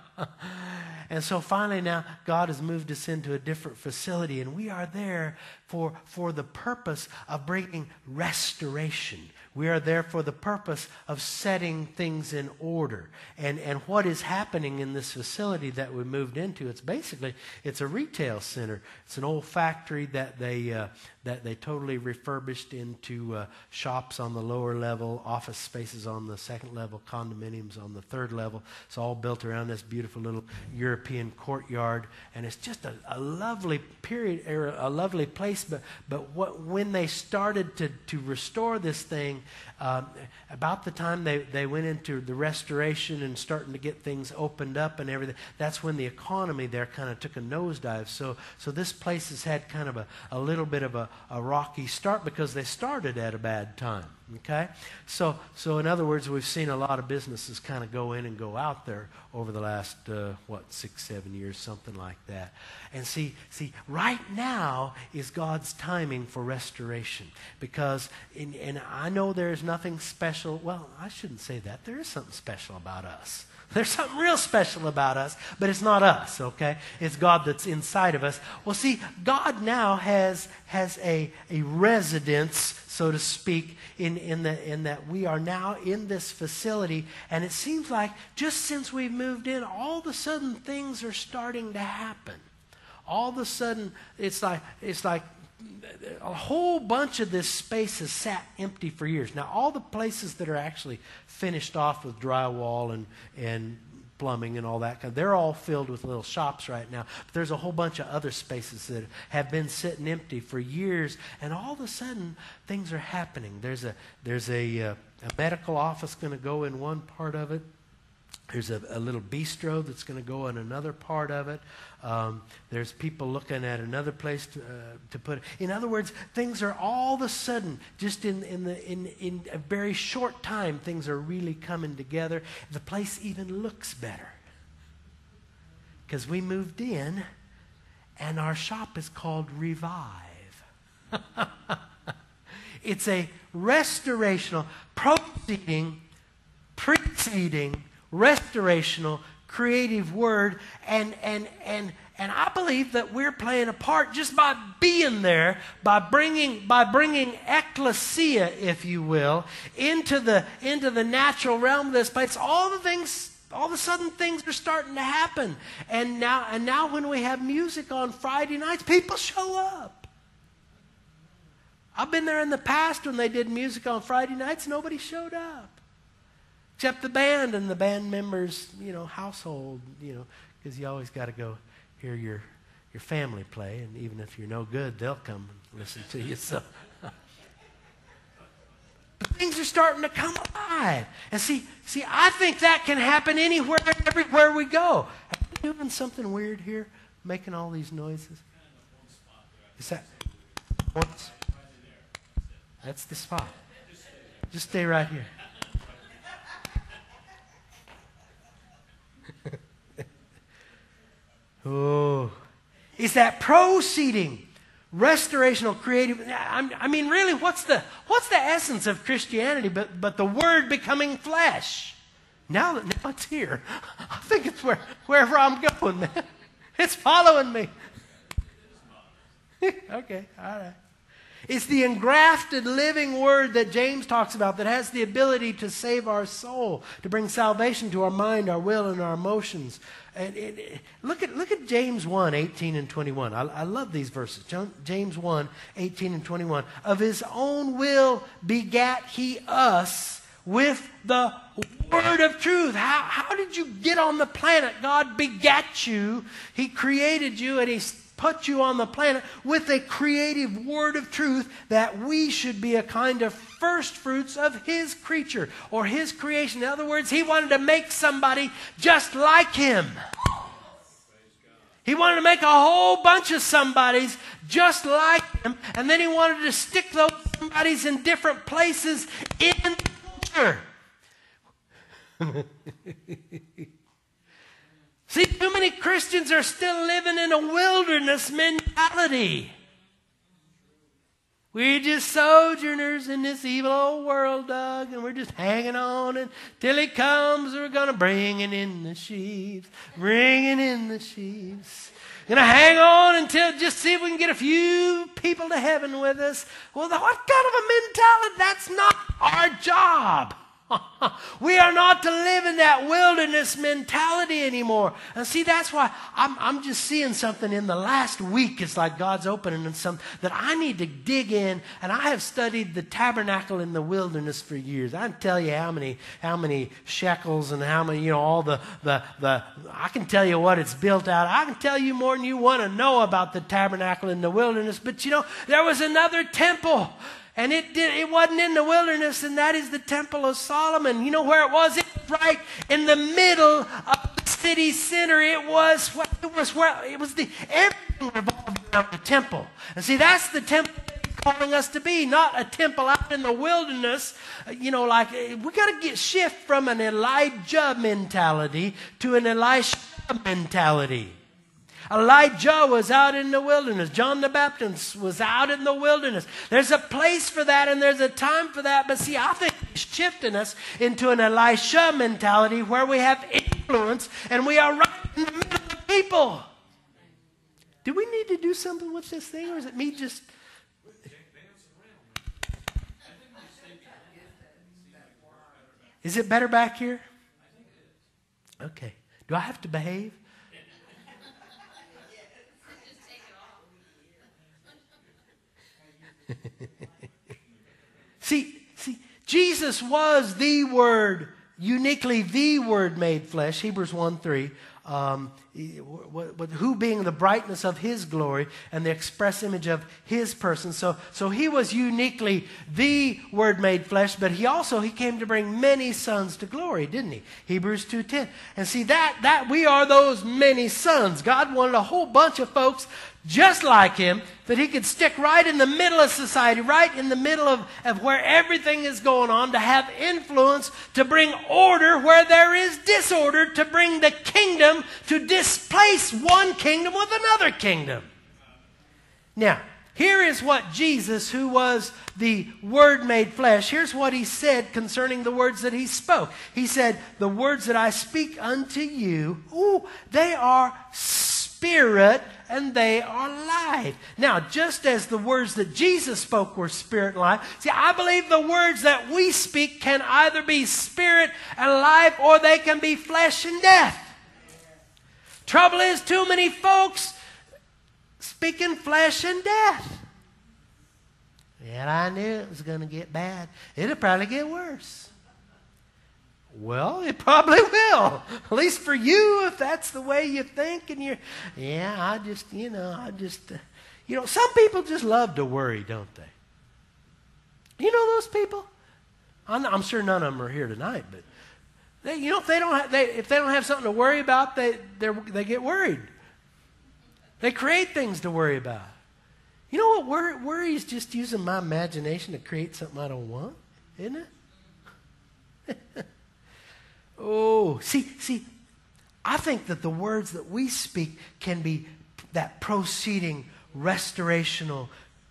And so finally now God has moved us into a different facility, and we are there for the purpose of bringing restoration. We are there for the purpose of setting things in order. And what is happening in this facility that we moved into, it's a retail center. It's an old factory that they totally refurbished into shops on the lower level, office spaces on the second level, condominiums on the third level. It's all built around this beautiful little European courtyard, and it's just a lovely period, or a lovely place. But when they started to restore this thing, about the time they went into the restoration and starting to get things opened up and everything, that's when the economy there kind of took a nosedive. So this place has had kind of a little bit of a rocky start because they started at a bad time. Okay? So in other words, we've seen a lot of businesses kind of go in and go out there over the last, 6, 7 years, something like that. And see, right now is God's timing for restoration. Because, and I know there's nothing special. Well, I shouldn't say that. There is something special about us. There's something real special about us, but it's not us, okay? It's God that's inside of us. Well, see, God now has a residence, so to speak, in that we are now in this facility, and it seems like just since we've moved in, all of a sudden things are starting to happen. All of a sudden, it's like a whole bunch of this space has sat empty for years. Now, all the places that are actually finished off with drywall and plumbing and all that, they're all filled with little shops right now. But there's a whole bunch of other spaces that have been sitting empty for years, and all of a sudden, things are happening. There's a medical office going to go in one part of it. There's a little bistro that's going to go in another part of it. There's people looking at another place to put it. In other words, things are all of a sudden, just in a very short time, things are really coming together. The place even looks better. Because we moved in, and our shop is called Revive. It's a restorational, preceding, restorational, creative word, and I believe that we're playing a part just by being there, by bringing ecclesia, if you will, into the natural realm of this place. All of a sudden things are starting to happen, and now when we have music on Friday nights, people show up. I've been there in the past when they did music on Friday nights, nobody showed up. Except the band and the band members, household, because you always got to go hear your family play, and even if you're no good, they'll come and listen to you. So things are starting to come alive. And see, I think that can happen anywhere, everywhere we go. Are you doing something weird here, making all these noises? Is that once? That's the spot. Just stay right here. Oh, is that proceeding, restorational, creative? I mean, really, what's the essence of Christianity but the Word becoming flesh? Now it's here. I think it's wherever I'm going, man. It's following me. Okay, all right. It's the engrafted living word that James talks about that has the ability to save our soul, to bring salvation to our mind, our will, and our emotions. And look at James 1, 18 and 21. I love these verses. James 1, 18 and 21. Of his own will begat he us with the word of truth. How did you get on the planet? God begat you. He created you and He put you on the planet with a creative word of truth that we should be a kind of first fruits of His creature or His creation. In other words, He wanted to make somebody just like Him. He wanted to make a whole bunch of somebodies just like Him, and then He wanted to stick those somebodies in different places in the culture. See, too many Christians are still living in a wilderness mentality. We're just sojourners in this evil old world, Doug, and we're just hanging on until He comes. We're going to bring it in the sheaves, bringing in the sheaves. Going to hang on until just see if we can get a few people to heaven with us. Well, what kind of a mentality? That's not our job. We are not to live in that wilderness mentality anymore. And see, that's why I'm just seeing something in the last week. It's like God's opening something that I need to dig in. And I have studied the tabernacle in the wilderness for years. I can tell you how many shekels and how many, all the I can tell you what it's built out. I can tell you more than you want to know about the tabernacle in the wilderness. But there was another temple. And it wasn't in the wilderness, and that is the Temple of Solomon. You know where it was? It was right in the middle of the city center. Everything revolved around the temple. And see, that's the temple He's calling us to be, not a temple out in the wilderness. We got to shift from an Elijah mentality to an Elisha mentality. Elijah was out in the wilderness. John the Baptist was out in the wilderness. There's a place for that and there's a time for that. But see, I think He's shifting us into an Elisha mentality where we have influence and we are right in the middle of people. Do we need to do something with this thing, or is it me just... Is it better back here? Okay. Do I have to behave? See, Jesus was the Word, uniquely the Word made flesh, Hebrews 1:3, who being the brightness of His glory and the express image of His person. So He was uniquely the Word made flesh, but He came to bring many sons to glory, didn't He? Hebrews 2:10. And see, that we are those many sons. God wanted a whole bunch of folks just like Him, that He could stick right in the middle of society, right in the middle of where everything is going on, to have influence, to bring order where there is disorder, to bring the kingdom, to displace one kingdom with another kingdom. Now, here is what Jesus, who was the Word made flesh, here's what He said concerning the words that He spoke. He said, the words that I speak unto you, they are spirit and they are life. Now, just as the words that Jesus spoke were spirit and life, see, I believe the words that we speak can either be spirit and life, or they can be flesh and death. Trouble is, too many folks speaking flesh and death. Well, I knew it was going to get bad. It'll probably get worse. Well, it probably will. At least for you, if that's the way you think. And some people just love to worry, don't they? You know those people? I'm sure none of them are here tonight, but if they don't have something to worry about, they get worried. They create things to worry about. You know what? Worry is just using my imagination to create something I don't want, isn't it? See, I think that the words that we speak can be that proceeding, restorational,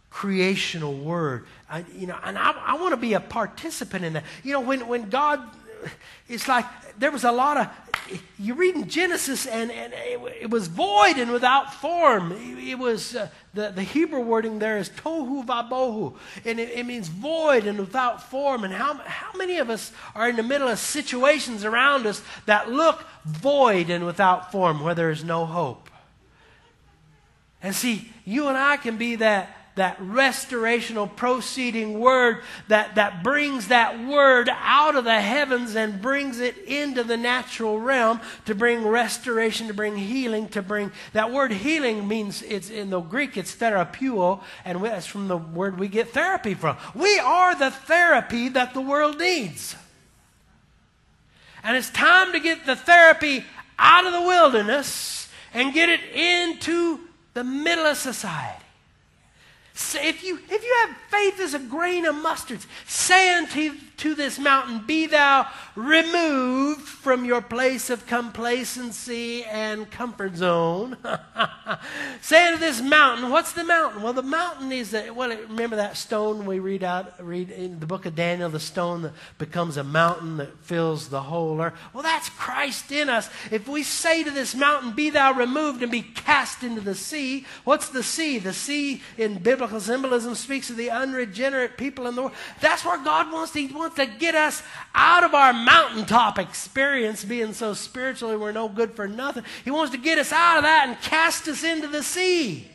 creational word. And I want to be a participant in that. When God it's like there was a lot of, you read in Genesis and it was void and without form. It was, the Hebrew wording there is tohu vabohu. And it means void and without form. And how many of us are in the middle of situations around us that look void and without form, where there is no hope? And see, you and I can be that restorational proceeding word that brings that word out of the heavens and brings it into the natural realm to bring restoration, to bring healing, to bring... That word healing means, it's in the Greek, it's therapeuo, and that's from the word we get therapy from. We are the therapy that the world needs. And it's time to get the therapy out of the wilderness and get it into the middle of society. If you have faith as a grain of mustard, say unto this mountain, be thou removed from your place of complacency and comfort zone. Say unto this mountain, what's the mountain? Well, the mountain is, remember that stone we read in the book of Daniel, the stone that becomes a mountain that fills the whole earth. Well, that's Christ in us. If we say to this mountain, be thou removed and be cast into the sea, what's the sea? The sea in biblical symbolism speaks of the unregenerate people in the world. That's where God wants to. He wants to get us out of our mountaintop experience, being so spiritually we're no good for nothing. He wants to get us out of that and cast us into the sea.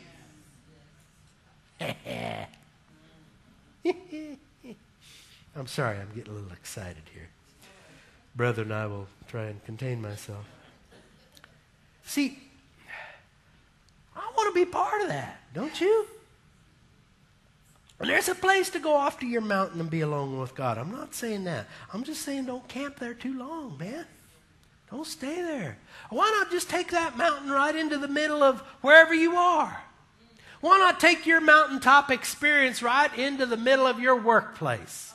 I'm sorry, I'm getting a little excited here. Brother and I will try and contain myself. See, I want to be part of that, don't you? And there's a place to go off to your mountain and be alone with God. I'm not saying that. I'm just saying don't camp there too long, man. Don't stay there. Why not just take that mountain right into the middle of wherever you are? Why not take your mountaintop experience right into the middle of your workplace?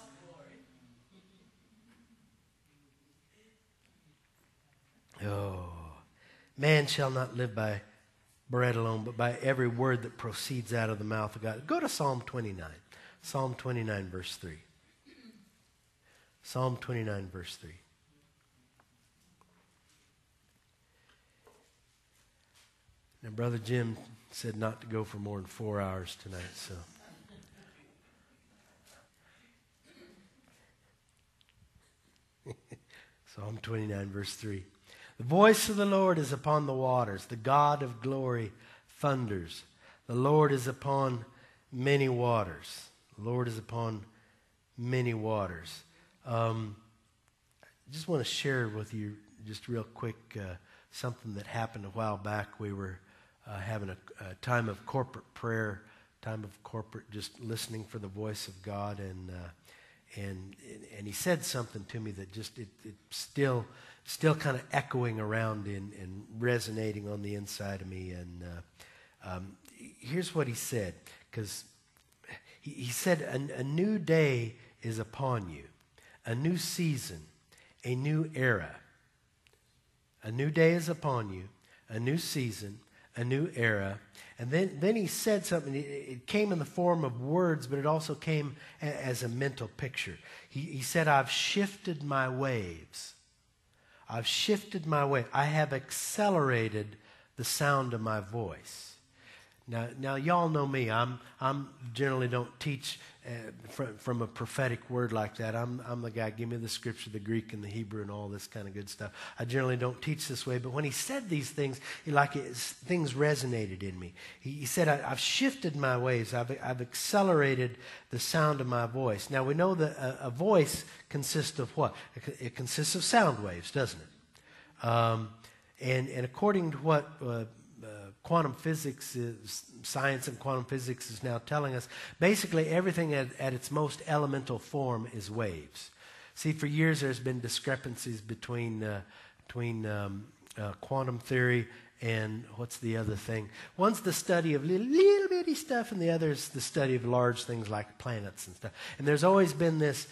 Oh, man shall not live by bread alone, but by every word that proceeds out of the mouth of God. Go to Psalm 29. Psalm 29, verse 3. Psalm 29, verse 3. Now, Brother Jim said not to go for more than 4 hours tonight, so... Psalm 29, verse 3. The voice of the Lord is upon the waters. The God of glory thunders. The Lord is upon many waters. The Lord is upon many waters. I just want to share with you just real quick something that happened a while back. We were having a time of corporate prayer, time of corporate just listening for the voice of God, and he said something to me that just it still kind of echoing around and resonating on the inside of me. And here's what he said, because he said, a new day is upon you, a new season, a new era. A new day is upon you, a new season, a new era. And then he said something. It came in the form of words, but it also came as a mental picture. He said, I've shifted my waves. I've shifted my way. I have accelerated the sound of my voice. Now y'all know me. I'm generally don't teach from a prophetic word like that. I'm the guy. Give me the scripture, the Greek and the Hebrew, and all this kind of good stuff. I generally don't teach this way. But when he said these things, things resonated in me. He said, I've shifted my ways. I've accelerated the sound of my voice. Now we know that a voice consists of what? It consists of sound waves, doesn't it? And according to what quantum physics science and quantum physics is now telling us, basically everything at its most elemental form is waves. See, for years there's been discrepancies between quantum theory and what's the other thing? One's the study of little bitty stuff, and the other's the study of large things like planets and stuff. And there's always been this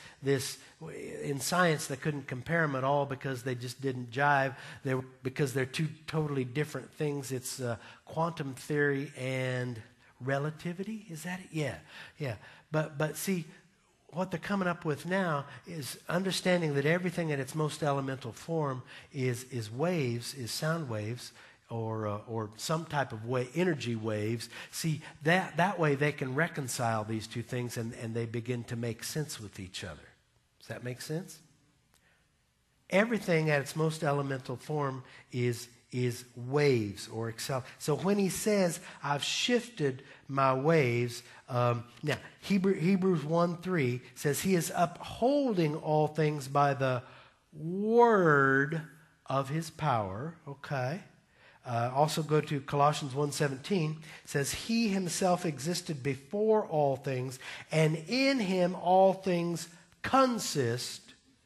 in science they couldn't compare them at all because they just didn't jive. Because they're two totally different things. It's quantum theory and relativity. Is that it? Yeah. But see, what they're coming up with now is understanding that everything at its most elemental form is waves, is sound waves, or some type of energy waves. See, that way they can reconcile these two things and they begin to make sense with each other. Does that make sense? Everything at its most elemental form is waves or excel. So when he says, I've shifted my waves, now Hebrews 1:3 says he is upholding all things by the word of his power. Okay. Also go to Colossians 1:17. It says he himself existed before all things, and in him all things consist,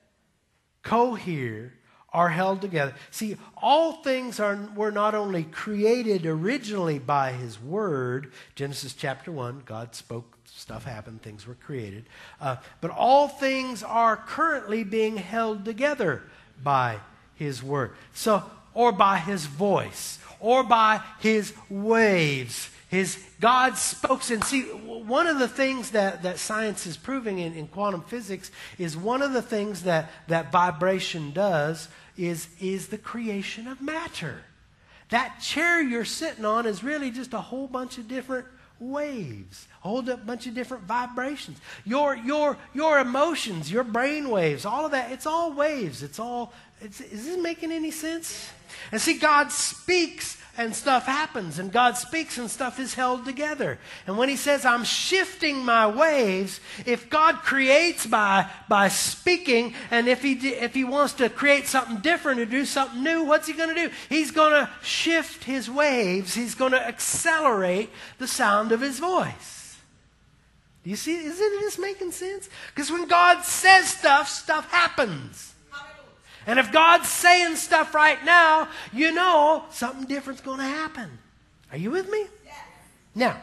cohere, are held together. See, all things were not only created originally by his word, Genesis chapter 1, God spoke, stuff happened, things were created, but all things are currently being held together by his word. So, or by his voice, or by his waves. God spoke. And see, one of the things that science is proving in quantum physics is one of the things that vibration does is the creation of matter. That chair you're sitting on is really just a whole bunch of different waves, a whole bunch of different vibrations. Your emotions, your brain waves, all of that, it's all waves. Is this making any sense? And see, God speaks and stuff happens, and God speaks and stuff is held together. And when he says, I'm shifting my waves, if God creates by speaking, and if he wants to create something different or do something new, what's he going to do? He's going to shift his waves. He's going to accelerate the sound of his voice. Do you see? Isn't this making sense? Because when God says stuff happens. And if God's saying stuff right now, you know something different's going to happen. Are you with me? Yes. Now,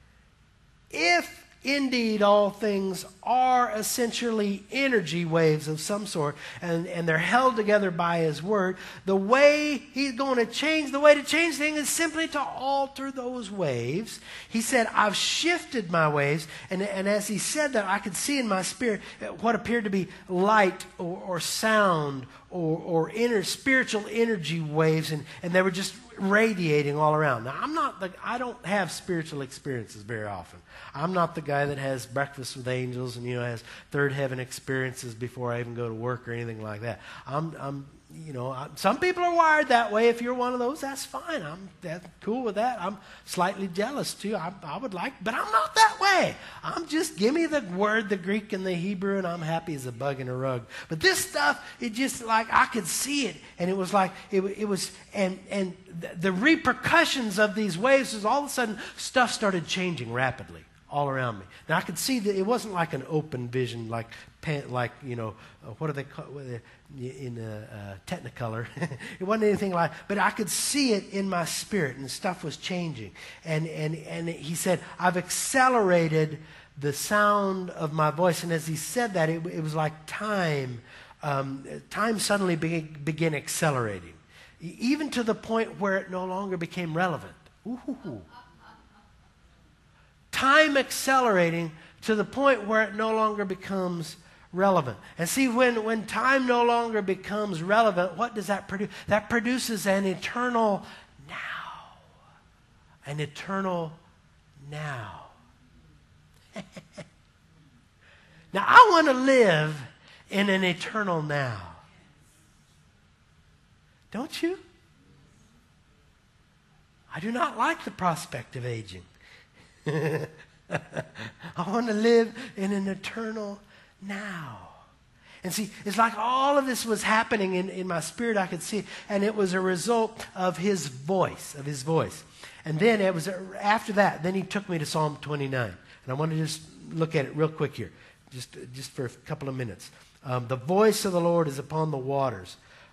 if indeed all things are essentially energy waves of some sort, and they're held together by his word, the way he's going to change, the way to change things is simply to alter those waves. He said, I've shifted my waves, and as he said that, I could see in my spirit what appeared to be light or sound or inner spiritual energy waves, and they were just radiating all around. Now, I don't have spiritual experiences very often. I'm not the guy that has breakfast with angels and has third heaven experiences before I even go to work or anything like that. Some people are wired that way. If you're one of those, that's fine. That's cool with that. I'm slightly jealous too. I would like, but I'm not that way. I'm just, give me the word, the Greek and the Hebrew, and I'm happy as a bug in a rug. But this stuff, it just like, I could see it, and it was like, it was, and the repercussions of these waves is all of a sudden stuff started changing rapidly all around me. Now I could see that it wasn't like an open vision, like what do they call in Technicolor? It wasn't anything like, but I could see it in my spirit, and stuff was changing. And he said, I've accelerated the sound of my voice. And as he said that, it was like time suddenly began accelerating, even to the point where it no longer became relevant. Ooh. Time accelerating to the point where it no longer becomes relevant. And see, when time no longer becomes relevant, what does that produce? That produces an eternal now. An eternal now. Now, I want to live in an eternal now. Don't you? I do not like the prospect of aging. I want to live in an eternal now. And see, it's like all of this was happening in my spirit. I could see it, and it was a result of his voice, And then it was after that, then he took me to Psalm 29. And I want to just look at it real quick here, just for a couple of minutes. The voice of the Lord is upon the waters.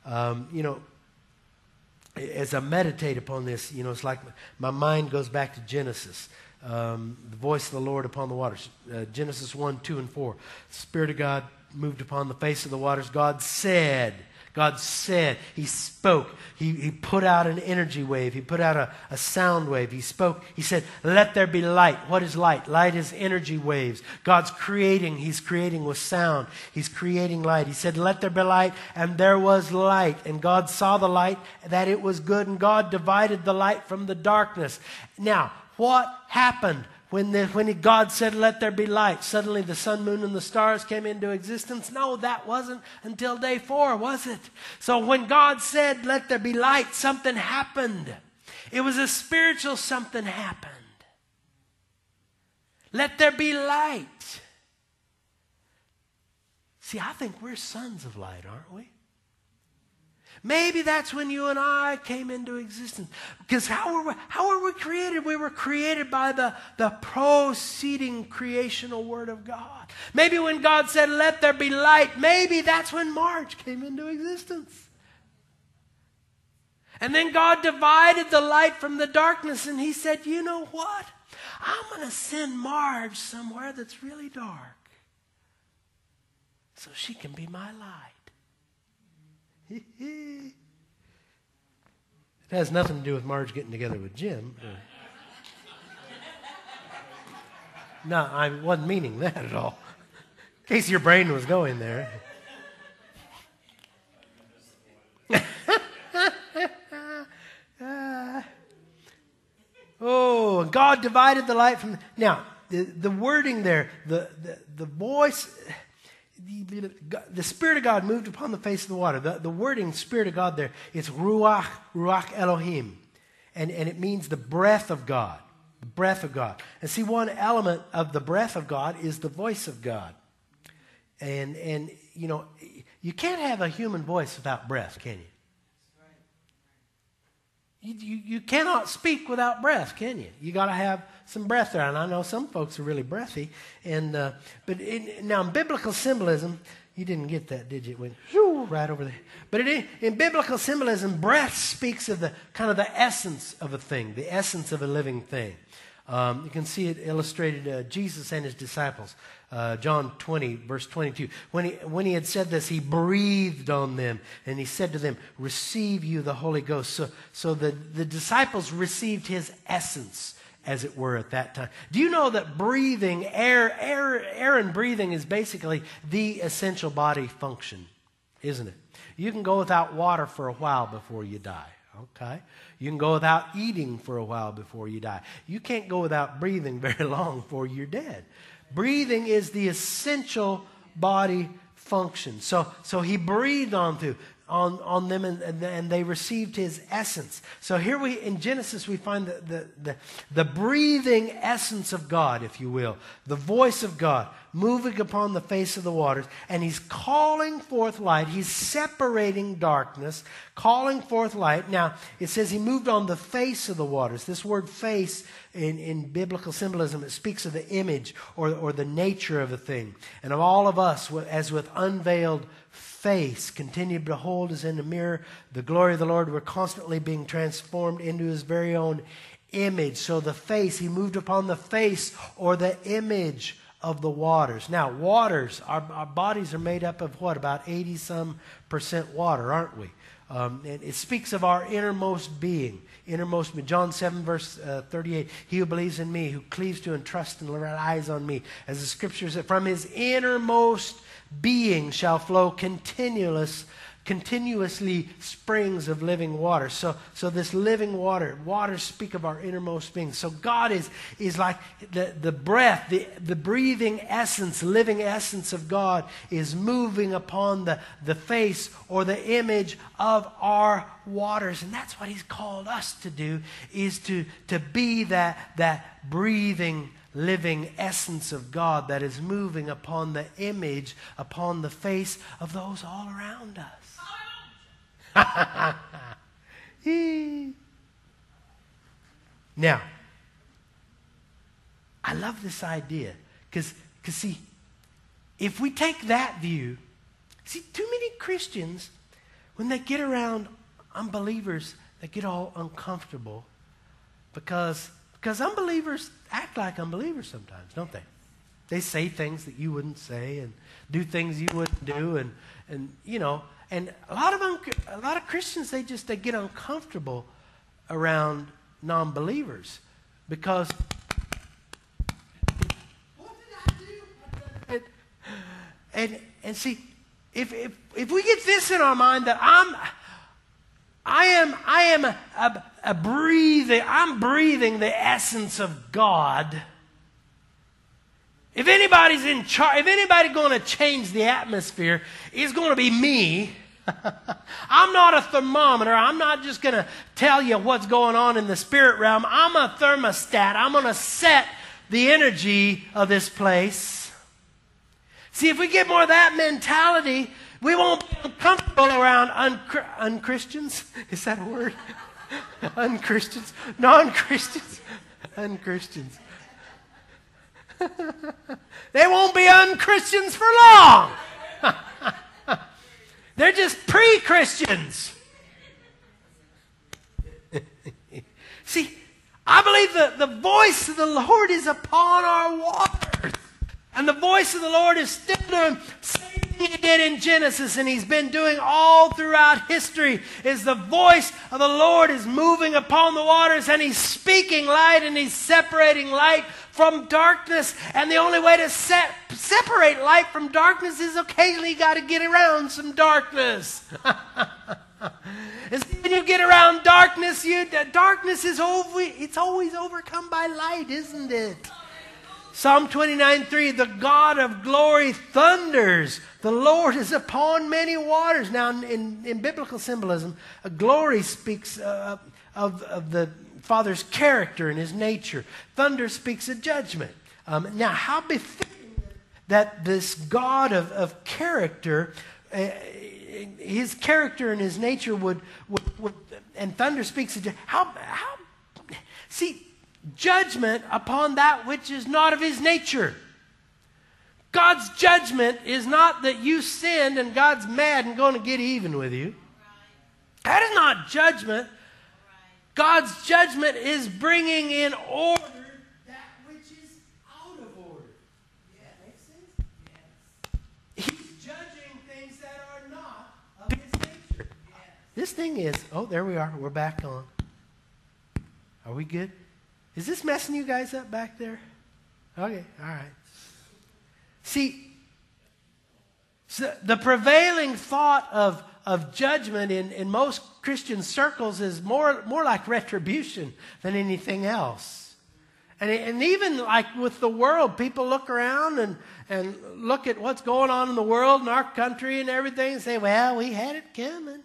As I meditate upon this, it's like my mind goes back to Genesis. The voice of the Lord upon the waters. Genesis 1, 2, and 4. The Spirit of God moved upon the face of the waters. God said, God said. He spoke. He put out an energy wave. He put out a sound wave. He spoke. He said, let there be light. What is light? Light is energy waves. God's creating. He's creating with sound. He's creating light. He said, let there be light, and there was light. And God saw the light, that it was good, and God divided the light from the darkness. Now, what happened? When God said, let there be light, suddenly the sun, moon, and the stars came into existence? No, that wasn't until day 4, was it? So when God said, let there be light, something happened. It was a spiritual something happened. Let there be light. See, I think we're sons of light, aren't we? Maybe that's when you and I came into existence. Because how were we created? We were created by the proceeding creational word of God. Maybe when God said, let there be light, maybe that's when March came into existence. And then God divided the light from the darkness, and he said, you know what? I'm going to send Marge somewhere that's really dark so she can be my light. It has nothing to do with Marge getting together with Jim. No, I wasn't meaning that at all. In case your brain was going there. Oh, God divided the light from... Now, the wording there, the voice... The Spirit of God moved upon the face of the water. The wording Spirit of God there, it's Ruach Elohim. And it means the breath of God. The breath of God. And see, one element of the breath of God is the voice of God. And you know, you can't have a human voice without breath, can you? You cannot speak without breath, can you? You got to have some breath there. And I know some folks are really breathy. But now in biblical symbolism, you didn't get that, did you? It went right over there. But in biblical symbolism, breath speaks of the kind of the essence of a thing, the essence of a living thing. You can see it illustrated, Jesus and his disciples. John 20, verse 22. When he had said this, he breathed on them, and he said to them, receive you the Holy Ghost. So the disciples received his essence, as it were, at that time. Do you know that breathing, air and breathing is basically the essential body function, isn't it? You can go without water for a while before you die. Okay? You can go without eating for a while before you die. You can't go without breathing very long before you're dead. Breathing is the essential body function. So he breathed on them, and they received his essence. So here in Genesis we find the breathing essence of God, if you will, the voice of God moving upon the face of the waters, and he's calling forth light. He's separating darkness, calling forth light. Now it says he moved on the face of the waters. This word face in biblical symbolism, it speaks of the image or the nature of a thing. And of all of us, as with unveiled face, continue to behold as in a mirror the glory of the Lord, we're constantly being transformed into his very own image. So the face, he moved upon the face or the image of the waters. Now, waters, our bodies are made up of what? About 80-some% water, aren't we? And it speaks of our innermost being. John 7, verse 38, he who believes in me, who cleaves to and trusts and relies on me. As the scripture says, from his innermost being shall flow continuously springs of living water. So this living waters speak of our innermost being. So God is like the breath, the breathing essence, living essence of God is moving upon the face or the image of our waters. And that's what he's called us to do, is to be that breathing, living essence of God that is moving upon the image, upon the face of those all around us. Now, I love this idea because see, if we take that view, see, too many Christians, when they get around unbelievers, they get all uncomfortable because unbelievers act like unbelievers sometimes, don't they? They say things that you wouldn't say and do things you wouldn't do, and you know, And a lot of Christians, they get uncomfortable around non-believers because what did I do? And see, if we get this in our mind that I'm breathing the essence of God. If anybody's in charge, if anybody's going to change the atmosphere, it's going to be me. I'm not a thermometer. I'm not just going to tell you what's going on in the spirit realm. I'm a thermostat. I'm going to set the energy of this place. See, if we get more of that mentality, we won't be uncomfortable around unchristians. Is that a word? Unchristians? Non-Christians? Unchristians. They won't be unchristians for long. They're just pre-Christians. See, I believe the voice of the Lord is upon our waters. And the voice of the Lord is still doing the same thing He did in Genesis, and He's been doing all throughout history, is the voice of the Lord is moving upon the waters, and He's speaking light, and He's separating light from darkness. And the only way to separate light from darkness is occasionally you got to get around some darkness. And when you get around darkness, darkness is it's always overcome by light, isn't it? Psalm 29:3, the God of glory thunders. The Lord is upon many waters. Now, in biblical symbolism, glory speaks of the Father's character and His nature. Thunder speaks of judgment. Now, how befitting that this God of character, His character and His nature would and thunder speaks of see, judgment upon that which is not of His nature. God's judgment is not that you sinned and God's mad and going to get even with you. That is not judgment. God's judgment is bringing in order that which is out of order. Yeah, makes sense? Yes. He's judging things that are not of His nature. Yes. This thing is, there we are. We're back on. Are we good? Is this messing you guys up back there? Okay, all right. See, so the prevailing thought of judgment in most Christian circles is more like retribution than anything else. And even like with the world, people look around and look at what's going on in the world and our country and everything and say, well, we had it coming.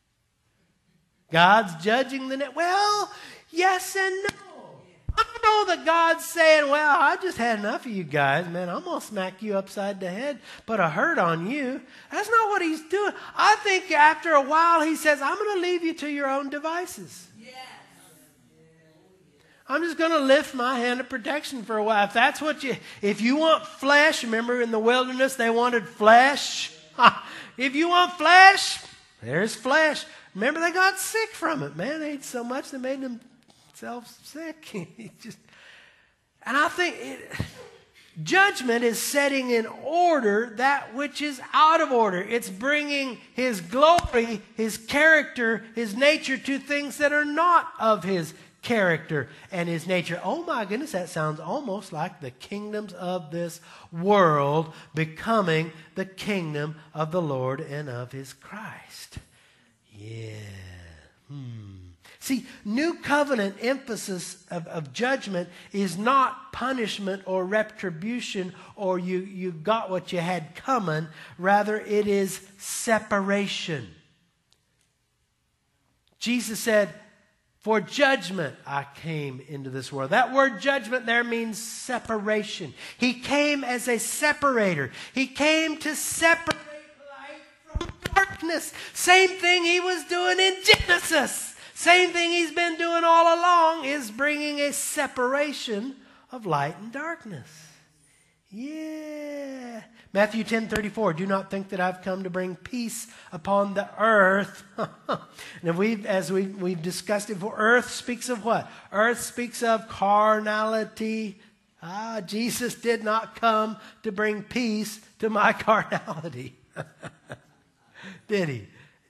God's judging the net. Well, yes and no. I don't know that God's saying, well, I just had enough of you guys, man. I'm going to smack you upside the head, put a hurt on you. That's not what He's doing. I think after a while He says, I'm going to leave you to your own devices. Yes. I'm just going to lift my hand of protection for a while. If that's what if you want flesh, remember in the wilderness they wanted flesh. If you want flesh, there's flesh. Remember they got sick from it, man. They ate so much they made them sick. And I think judgment is setting in order that which is out of order. It's bringing His glory, His character, His nature to things that are not of His character and His nature. Oh my goodness, that sounds almost like the kingdoms of this world becoming the kingdom of the Lord and of His Christ. Yeah. See, new covenant emphasis of judgment is not punishment or retribution or you got what you had coming. Rather, it is separation. Jesus said, for judgment I came into this world. That word judgment there means separation. He came as a separator. He came to separate light from darkness. Same thing He was doing in Genesis. Same thing He's been doing all along is bringing a separation of light and darkness. Yeah. Matthew 10:34. Do not think that I've come to bring peace upon the earth. And as we've discussed it before, earth speaks of what? Earth speaks of carnality. Jesus did not come to bring peace to my carnality. Did He?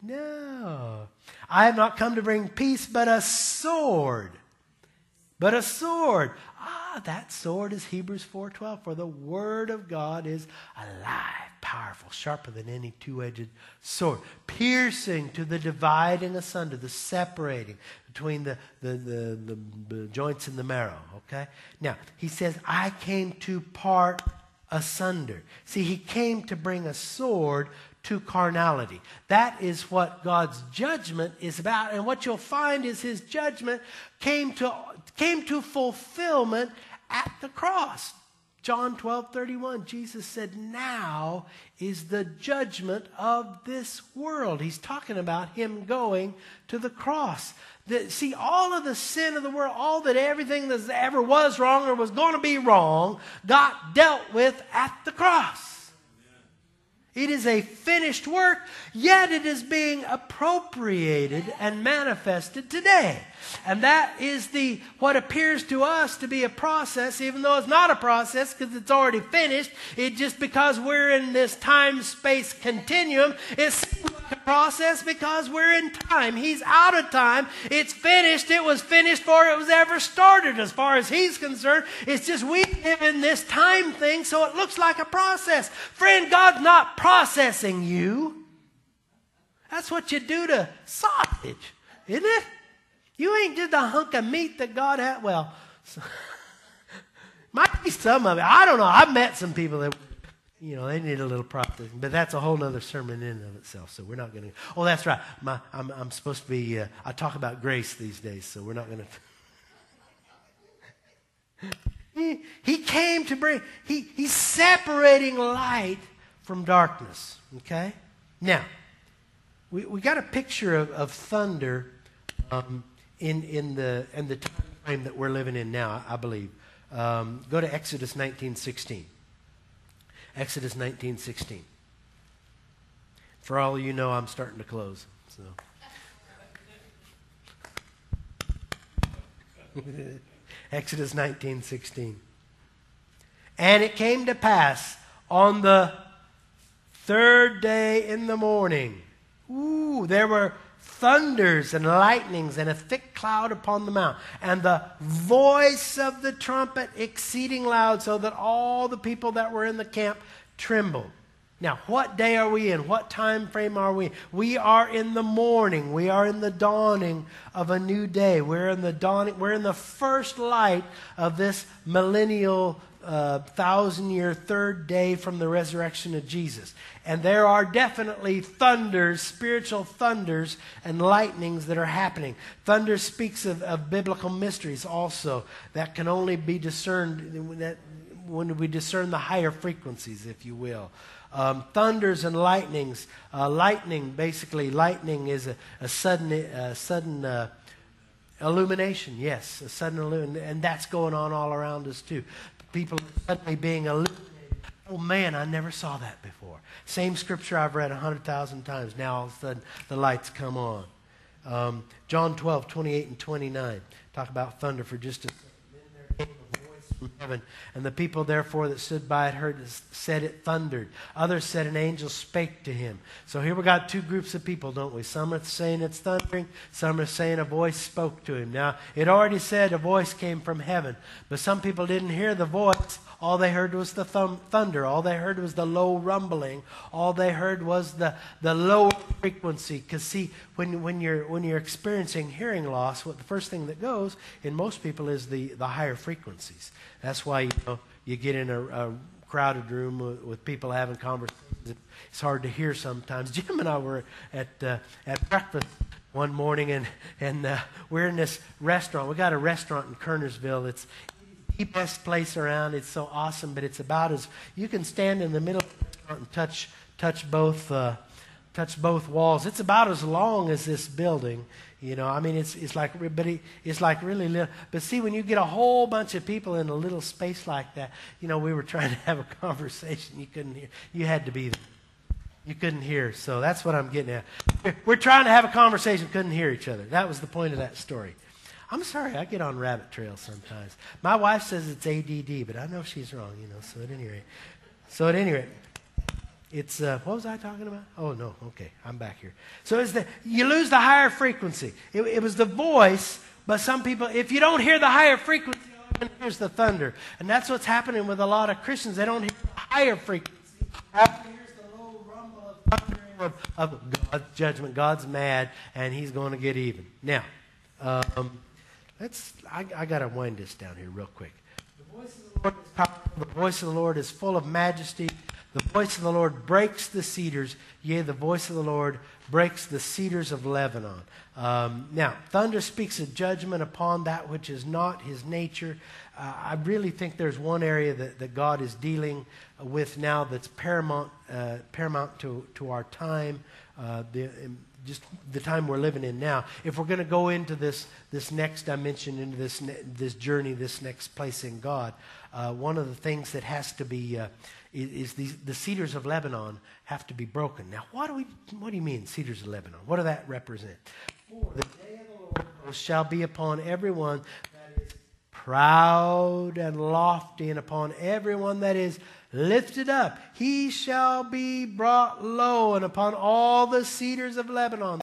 No. I have not come to bring peace, but a sword. But a sword. That sword is Hebrews 4:12. For the word of God is alive, powerful, sharper than any two-edged sword, piercing to the dividing asunder, the separating between the joints and the marrow. Okay? Now, he says, I came to part asunder. See, he came to bring a sword to carnality. That is what God's judgment is about. And what you'll find is his judgment came to fulfillment at the cross. John 12:31, Jesus said, now is the judgment of this world. He's talking about him going to the cross. See, all of the sin of the world, all that everything that ever was wrong or was going to be wrong, got dealt with at the cross. It is a finished work, yet it is being appropriated and manifested today. And that is what appears to us to be a process, even though it's not a process because it's already finished. It just because we're in this time-space continuum, it seems like a process because we're in time. He's out of time. It's finished. It was finished before it was ever started as far as he's concerned. It's just we live in this time thing, so it looks like a process. Friend, God's not processing you. That's what you do to sausage, isn't it? You ain't just a hunk of meat that God had. Well, might be some of it. I don't know. I've met some people that, they need a little processing. But that's a whole other sermon in and of itself. So we're not going to. Oh, that's right. I'm supposed to be, I talk about grace these days. So we're not going to. He came to bring, he's separating light from darkness. Okay? Now, we got a picture of thunder in the time frame that we're living in now, I believe. Go to Exodus 19:16. Exodus 19:16. For all of you know, I'm starting to close. So. Exodus 19:16. And it came to pass on the third day in the morning. There were thunders and lightnings and a thick cloud upon the mount, and the voice of the trumpet exceeding loud, so that all the people that were in the camp trembled. Now, what day are we in? What time frame are we in? We are in the morning. We are in the dawning of a new day. We're in the first light of this millennial 1,000-year third day from the resurrection of Jesus. And there are definitely thunders, spiritual thunders and lightnings that are happening. Thunder speaks of biblical mysteries also that can only be discerned when we discern the higher frequencies, if you will. Thunders and lightnings. Lightning is a sudden illumination. Yes, a sudden illumination. And that's going on all around us too. People are suddenly being illuminated. Oh man, I never saw that before. Same scripture I've read 100,000 times. Now all of a sudden the lights come on. John 12:28 and 29. Talk about thunder for just a second. Then there came a voice from heaven, and the people therefore that stood by it heard said it thundered. Others said an angel spake to him. So here we got two groups of people, don't we? Some are saying it's thundering. Some are saying a voice spoke to him. Now, it already said a voice came from heaven, but some people didn't hear the voice. All they heard was the thunder. All they heard was the low rumbling. All they heard was the low frequency. Because see, when you're experiencing hearing loss, the first thing that goes in most people is the higher frequencies. That's why you get in a crowded room with people having conversations. It's hard to hear sometimes. Jim and I were at breakfast one morning, and we're in this restaurant. We got a restaurant in Kernersville. It's the best place around. It's so awesome, but it's about as you can stand in the middle of the restaurant and touch both walls. It's about as long as this building. I mean, it's like really little. But see, when you get a whole bunch of people in a little space like that, we were trying to have a conversation. You couldn't hear. You had to be there. You couldn't hear. So that's what I'm getting at. We're trying to have a conversation, couldn't hear each other. That was the point of that story. I'm sorry, I get on rabbit trails sometimes. My wife says it's ADD, but I know she's wrong, So at any rate, It's, what was I talking about? Oh, no, okay, I'm back here. So you lose the higher frequency. It was the voice, but some people, if you don't hear the higher frequency, all you hear is the thunder. And that's what's happening with a lot of Christians. They don't hear the higher frequency. All you hear is the low rumble of thundering of God's judgment. God's mad, and he's going to get even. Now, I got to wind this down here real quick. The voice of the Lord is powerful. The voice of the Lord is full of majesty. The voice of the Lord breaks the cedars. Yea, the voice of the Lord breaks the cedars of Lebanon. Now, thunder speaks of judgment upon that which is not his nature. I really think there's one area that God is dealing with now that's paramount to our time, just the time we're living in now. If we're going to go into this next dimension, into this journey, this next place in God, one of the things that has to be is the cedars of Lebanon have to be broken. Now, what do you mean, cedars of Lebanon? What does that represent? For the day of the Lord shall be upon everyone that is proud and lofty, and upon everyone that is lifted up. He shall be brought low, and upon all the cedars of Lebanon